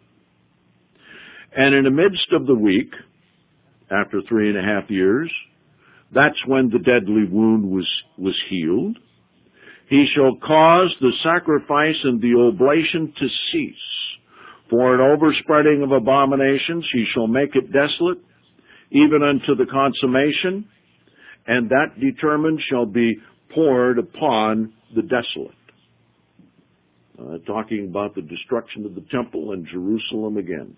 And in the midst of the week, after three and a half years, that's when the deadly wound was, was healed. He shall cause the sacrifice and the oblation to cease. For an overspreading of abominations, he shall make it desolate, even unto the consummation, and that determined shall be poured upon the desolate. Uh, talking about the destruction of the temple and Jerusalem again.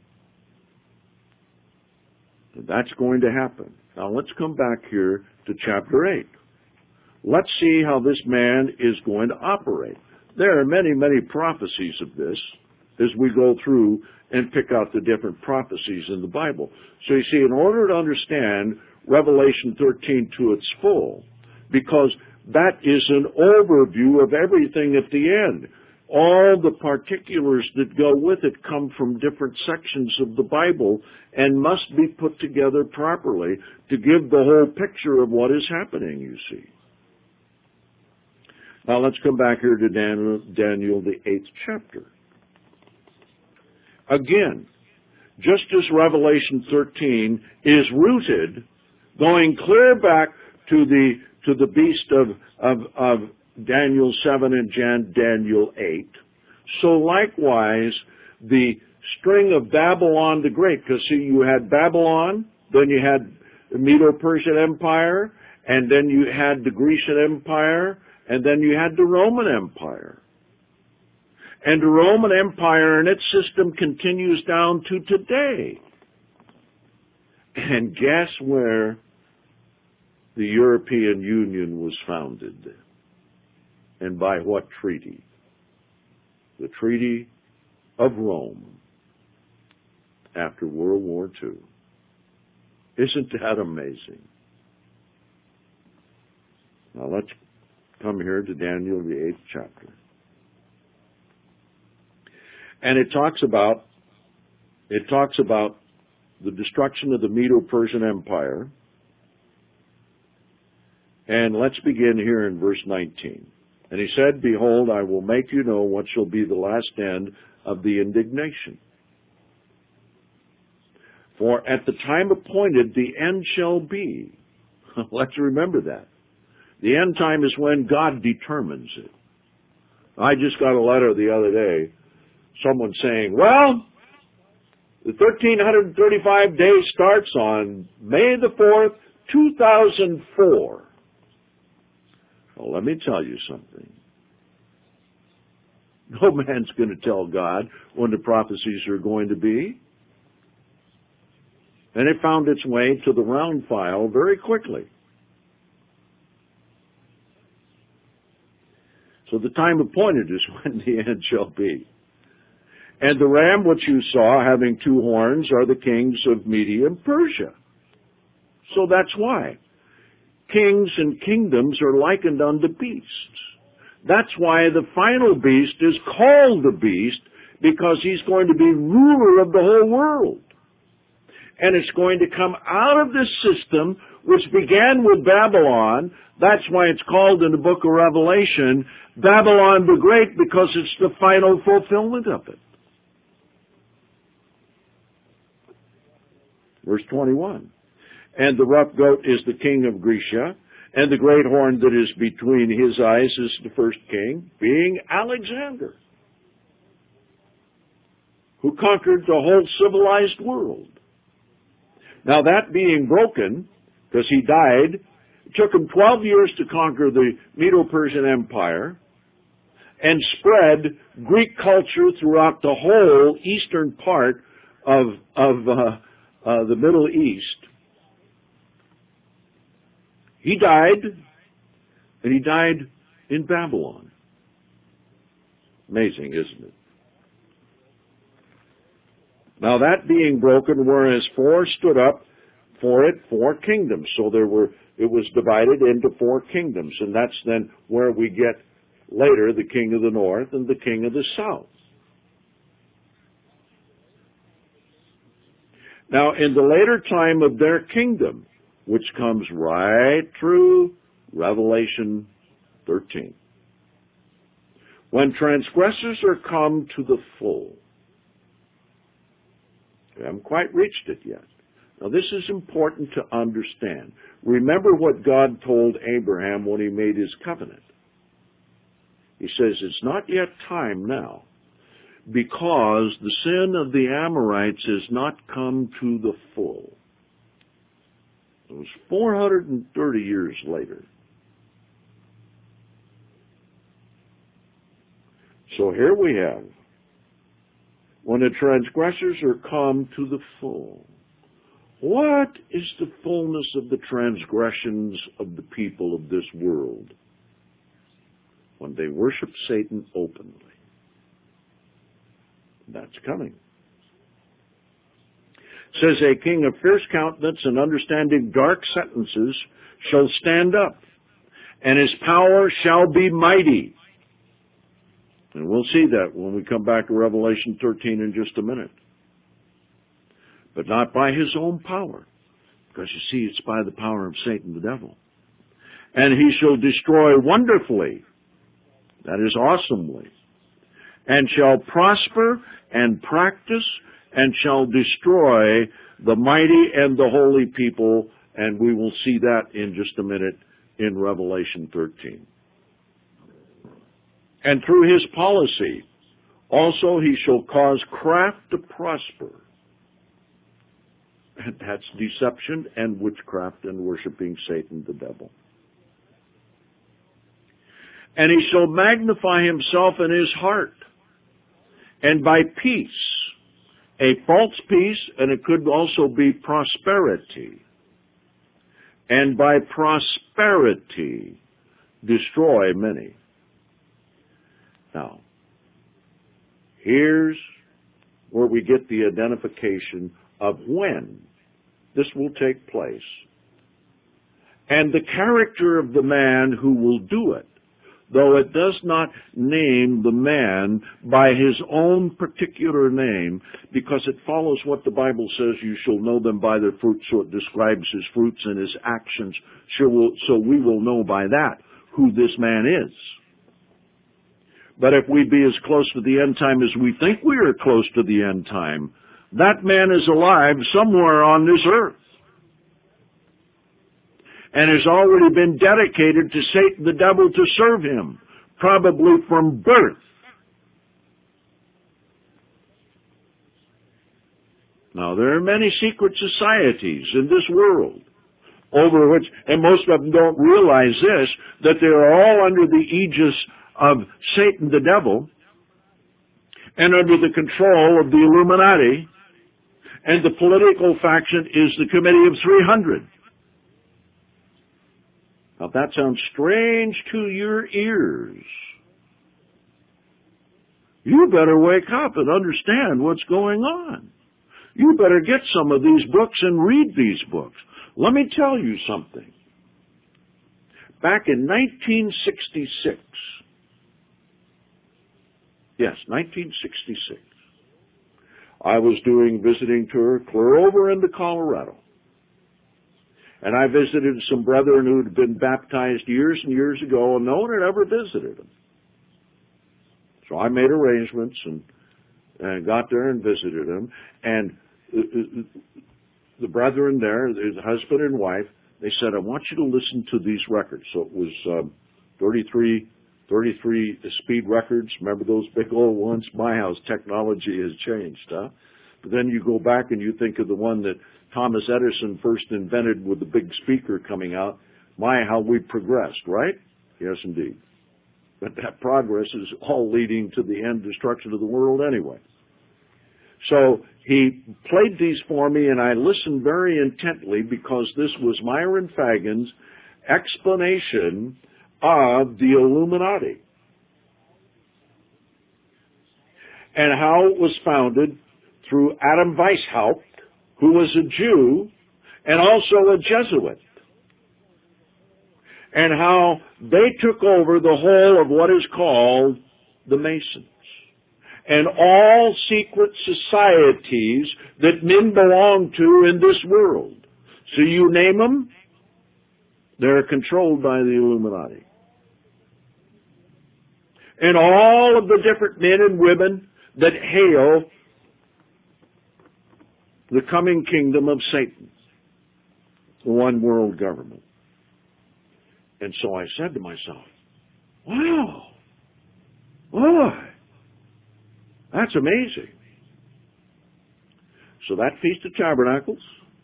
That's going to happen. Now let's come back here to chapter eight. Let's see how this man is going to operate. There are many, many prophecies of this as we go through and pick out the different prophecies in the Bible. So you see, in order to understand Revelation thirteen to its full, because that is an overview of everything at the end. All the particulars that go with it come from different sections of the Bible and must be put together properly to give the whole picture of what is happening, you see. Now let's come back here to Daniel, Daniel the eighth chapter. Again, just as Revelation thirteen is rooted, going clear back to the to the beast of of, of Daniel seven and Jan, Daniel eight, so likewise the string of Babylon the Great, because see, you had Babylon, then you had the Medo-Persian Empire, and then you had the Grecian Empire, and then you had the Roman Empire. And the Roman Empire and its system continues down to today. And guess where the European Union was founded? And by what treaty? The Treaty of Rome after World War Two. Isn't that amazing? Now let's come here to Daniel, the eighth chapter. And it talks about, it talks about the destruction of the Medo-Persian Empire. And let's begin here in verse nineteen. And he said, Behold, I will make you know what shall be the last end of the indignation. For at the time appointed, the end shall be. Let's remember that. The end time is when God determines it. I just got a letter the other day, someone saying, well, the thirteen thirty-five days starts on May the fourth, two thousand four. Well, let me tell you something. No man's going to tell God when the prophecies are going to be. And it found its way to the round file very quickly. So the time appointed is when the end shall be. And the ram which you saw having two horns are the kings of Media and Persia. So that's why. Kings and kingdoms are likened unto beasts. That's why the final beast is called the beast, because he's going to be ruler of the whole world. And it's going to come out of this system which began with Babylon. That's why it's called in the book of Revelation, Babylon the Great, because it's the final fulfillment of it. Verse twenty-one. And the rough goat is the king of Grecia, and the great horn that is between his eyes is the first king, being Alexander, who conquered the whole civilized world. Now that being broken, because he died, it took him twelve years to conquer the Medo-Persian Empire and spread Greek culture throughout the whole eastern part of, of uh, uh, the Middle East. He died, and he died in Babylon. Amazing, isn't it? Now that being broken, whereas four stood up for it, four kingdoms. So there were, it was divided into four kingdoms, and that's then where we get later the king of the north and the king of the south. Now in the later time of their kingdom, which comes right through Revelation thirteen, when transgressors are come to the full. We haven't quite reached it yet. Now this is important to understand. Remember what God told Abraham when he made his covenant. He says, it's not yet time now, because the sin of the Amorites has not come to the full. It was four hundred thirty years later. So here we have, when the transgressors are come to the full. What is the fullness of the transgressions of the people of this world? When they worship Satan openly. That's coming. It says, a king of fierce countenance and understanding dark sentences shall stand up, and his power shall be mighty. And we'll see that when we come back to Revelation thirteen in just a minute. But not by his own power, because you see it's by the power of Satan the devil. And he shall destroy wonderfully, that is awesomely, and shall prosper and practice and shall destroy the mighty and the holy people, and we will see that in just a minute in Revelation thirteen. And through his policy, also he shall cause craft to prosper. And that's deception and witchcraft and worshiping Satan the devil. And he shall magnify himself in his heart, and by peace, a false peace, and it could also be prosperity, and by prosperity destroy many. Now, here's where we get the identification of when this will take place, and the character of the man who will do it, though it does not name the man by his own particular name, because it follows what the Bible says, you shall know them by their fruits, so it describes his fruits and his actions, so we will know by that who this man is. But if we be as close to the end time as we think we are close to the end time, that man is alive somewhere on this earth and has already been dedicated to Satan the devil to serve him, probably from birth. Now, there are many secret societies in this world over which, and most of them don't realize this, that they are all under the aegis of Satan the devil and under the control of the Illuminati and the political faction is the Committee of three hundred. Now that sounds strange to your ears. You better wake up and understand what's going on. You better get some of these books and read these books. Let me tell you something. Back in nineteen sixty-six, yes, nineteen sixty-six, I was doing a visiting tour clear over into Colorado. And I visited some brethren who had been baptized years and years ago, and no one had ever visited them. So I made arrangements and, and got there and visited them. And the, the brethren there, the husband and wife, they said, I want you to listen to these records. So it was um, thirty-three, thirty-three speed records. Remember those big old ones? My house, technology has changed, huh? But then you go back and you think of the one that Thomas Edison first invented with the big speaker coming out. My, how we progressed, right? Yes, indeed. But that progress is all leading to the end destruction of the world anyway. So he played these for me, and I listened very intently because this was Myron Fagan's explanation of the Illuminati and how it was founded through Adam Weishaupt, who was a Jew and also a Jesuit, and how they took over the whole of what is called the Masons and all secret societies that men belong to in this world. So you name them, they're controlled by the Illuminati. And all of the different men and women that hail the coming kingdom of Satan, the one world government. And so I said to myself, wow, boy, that's amazing. So that Feast of Tabernacles,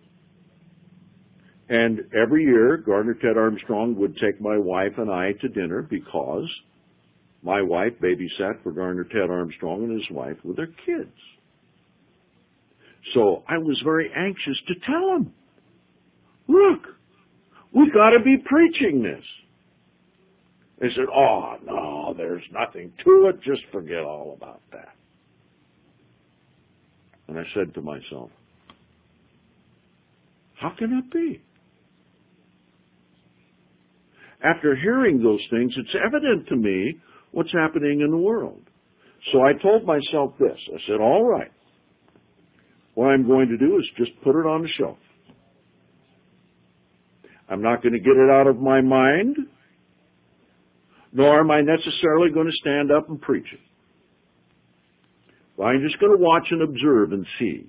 and every year Gardner Ted Armstrong would take my wife and I to dinner because my wife babysat for Gardner Ted Armstrong and his wife with their kids. So I was very anxious to tell him, look, we've got to be preaching this. They said, oh, no, there's nothing to it. Just forget all about that. And I said to myself, how can that be? After hearing those things, it's evident to me what's happening in the world. So I told myself this. I said, all right. What I'm going to do is just put it on the shelf. I'm not going to get it out of my mind, nor am I necessarily going to stand up and preach it. But I'm just going to watch and observe and see.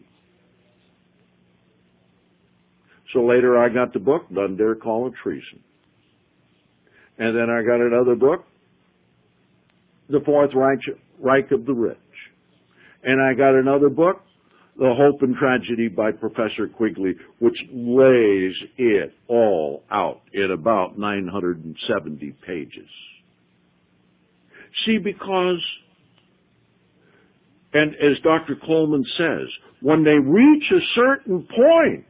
So later I got the book, None Dare Call It Treason. And then I got another book, The Fourth Reich, Reich of the Rich. And I got another book, The Hope and Tragedy by Professor Quigley, which lays it all out in about nine hundred seventy pages. See, because, and as Doctor Coleman says, when they reach a certain point,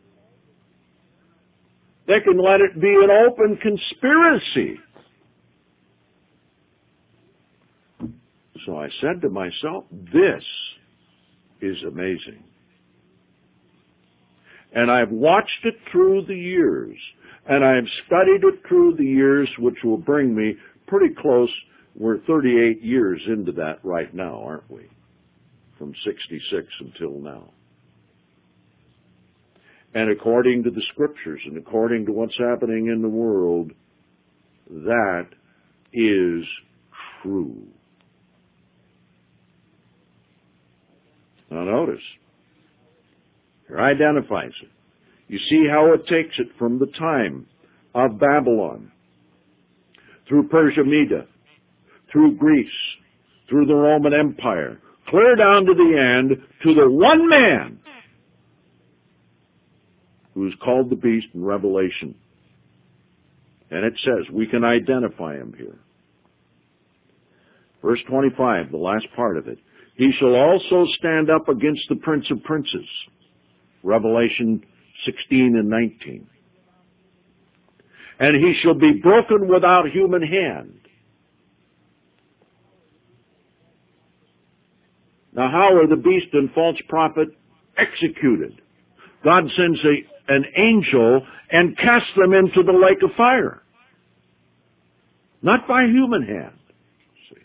they can let it be an open conspiracy. So I said to myself, this is amazing. And I've watched it through the years, and I've studied it through the years, which will bring me pretty close. We're thirty-eight years into that right now, aren't we? From sixty-six until now. And according to the scriptures and according to what's happening in the world, that is true. Now notice, here identifies it. You see how it takes it from the time of Babylon, through Persia Media, through Greece, through the Roman Empire, clear down to the end, to the one man who is called the beast in Revelation. And it says, we can identify him here. Verse twenty-five, the last part of it. He shall also stand up against the prince of princes, Revelation sixteen and nineteen. And he shall be broken without human hand. Now how are the beast and false prophet executed? God sends a, an angel and casts them into the lake of fire. Not by human hand. See.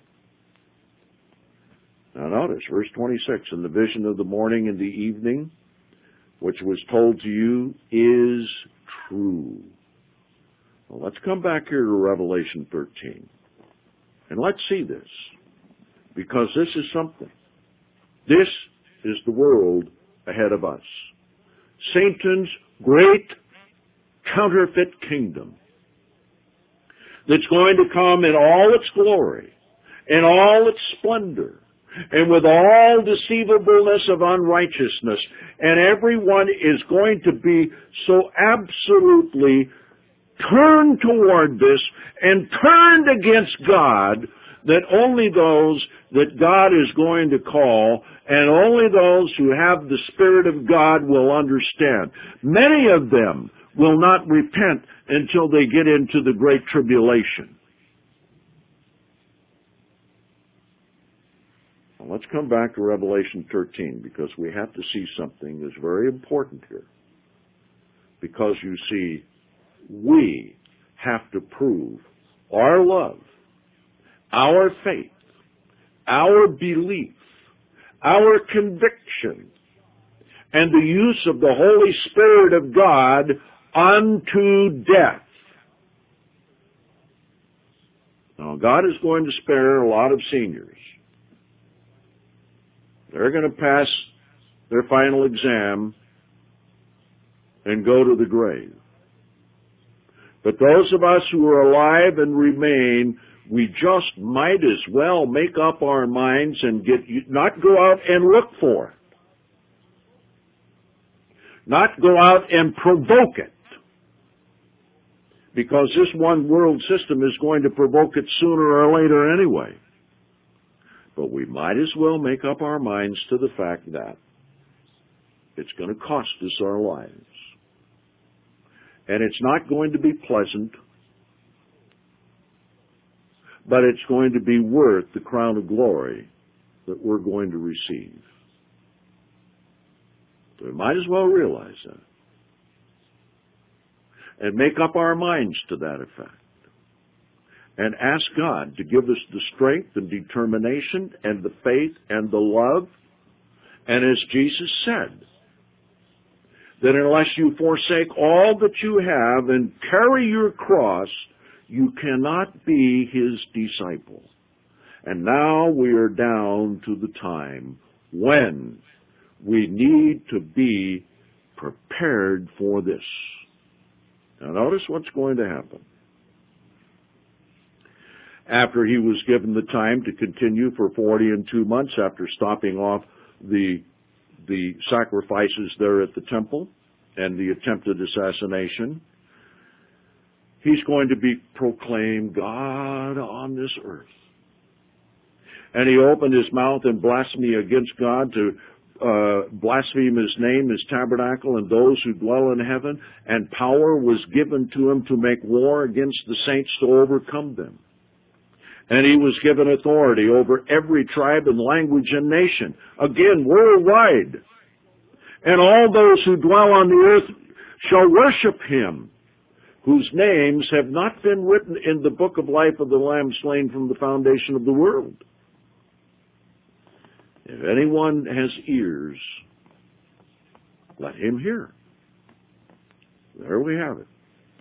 Now notice, verse twenty-six, and the vision of the morning and the evening, which was told to you, is true. Well, let's come back here to Revelation thirteen. And let's see this. Because this is something. This is the world ahead of us. Satan's great counterfeit kingdom that's going to come in all its glory, in all its splendor, and with all deceivableness of unrighteousness. And everyone is going to be so absolutely turned toward this and turned against God that only those that God is going to call and only those who have the Spirit of God will understand. Many of them will not repent until they get into the Great Tribulation. Well, let's come back to Revelation thirteen, because we have to see something that's very important here. Because you see, we have to prove our love, our faith, our belief, our conviction, and the use of the Holy Spirit of God unto death. Now, God is going to spare a lot of seniors. They're going to pass their final exam and go to the grave. But those of us who are alive and remain, we just might as well make up our minds and get, not go out and look for it. Not go out and provoke it. Because this one world system is going to provoke it sooner or later anyway. But we might as well make up our minds to the fact that it's going to cost us our lives. And it's not going to be pleasant, but it's going to be worth the crown of glory that we're going to receive. So we might as well realize that. And make up our minds to that effect. And ask God to give us the strength and determination and the faith and the love. And as Jesus said, that unless you forsake all that you have and carry your cross, you cannot be His disciple. And now we are down to the time when we need to be prepared for this. Now notice what's going to happen. After he was given the time to continue for forty and two months after stopping off the the sacrifices there at the temple and the attempted assassination, he's going to be proclaimed God on this earth. And he opened his mouth in blasphemy against God to uh, blaspheme his name, his tabernacle, and those who dwell in heaven, and power was given to him to make war against the saints to overcome them. And he was given authority over every tribe and language and nation, again, worldwide. And all those who dwell on the earth shall worship him, whose names have not been written in the book of life of the Lamb slain from the foundation of the world. If anyone has ears, let him hear. There we have it.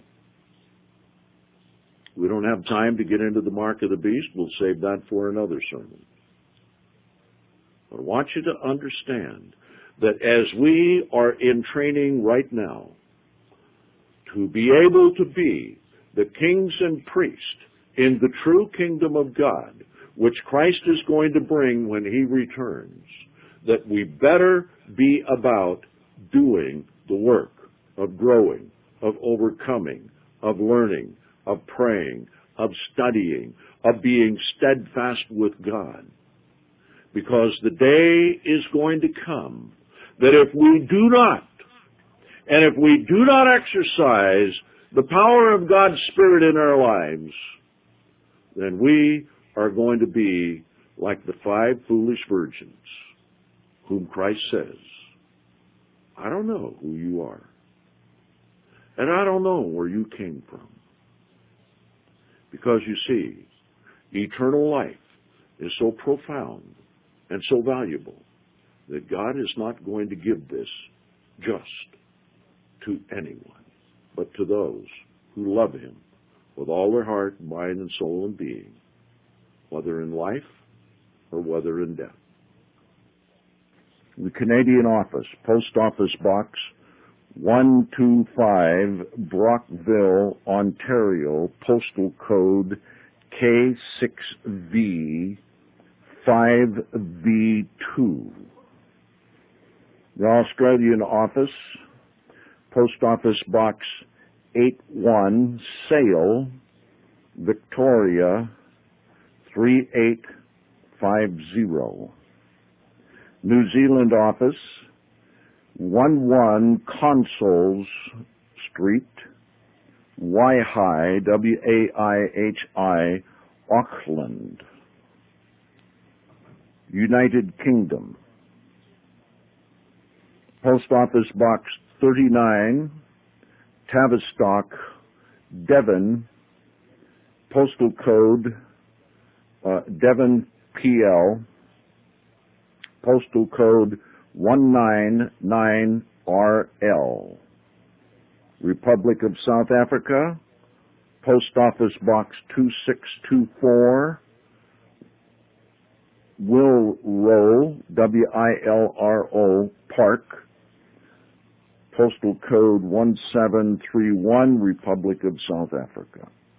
We don't have time to get into the mark of the beast. We'll save that for another sermon. But I want you to understand that as we are in training right now to be able to be the kings and priests in the true kingdom of God, which Christ is going to bring when he returns, that we better be about doing the work of growing, of overcoming, of learning, of praying, of studying, of being steadfast with God. Because the day is going to come that if we do not, and if we do not exercise the power of God's Spirit in our lives, then we are going to be like the five foolish virgins whom Christ says, I don't know who you are, and I don't know where you came from. Because you see, eternal life is so profound and so valuable that God is not going to give this just to anyone, but to those who love Him with all their heart, mind, and soul and being, whether in life or whether in death. The Canadian Office, Post Office Box one two five, Brockville, Ontario, postal code K six V five V two. The Australian Office, Post Office Box eight one, Sale, Victoria, three eight five zero. New Zealand Office, one one Consols Street, Waihi, W A I H I, Auckland. United Kingdom, Post Office Box thirty-nine, Tavistock, Devon, postal code uh, Devon P L, postal code one nine nine R L. Republic of South Africa, Post Office Box two six two four, Wilro, W I L R O, Park, postal code one seven three one, Republic of South Africa.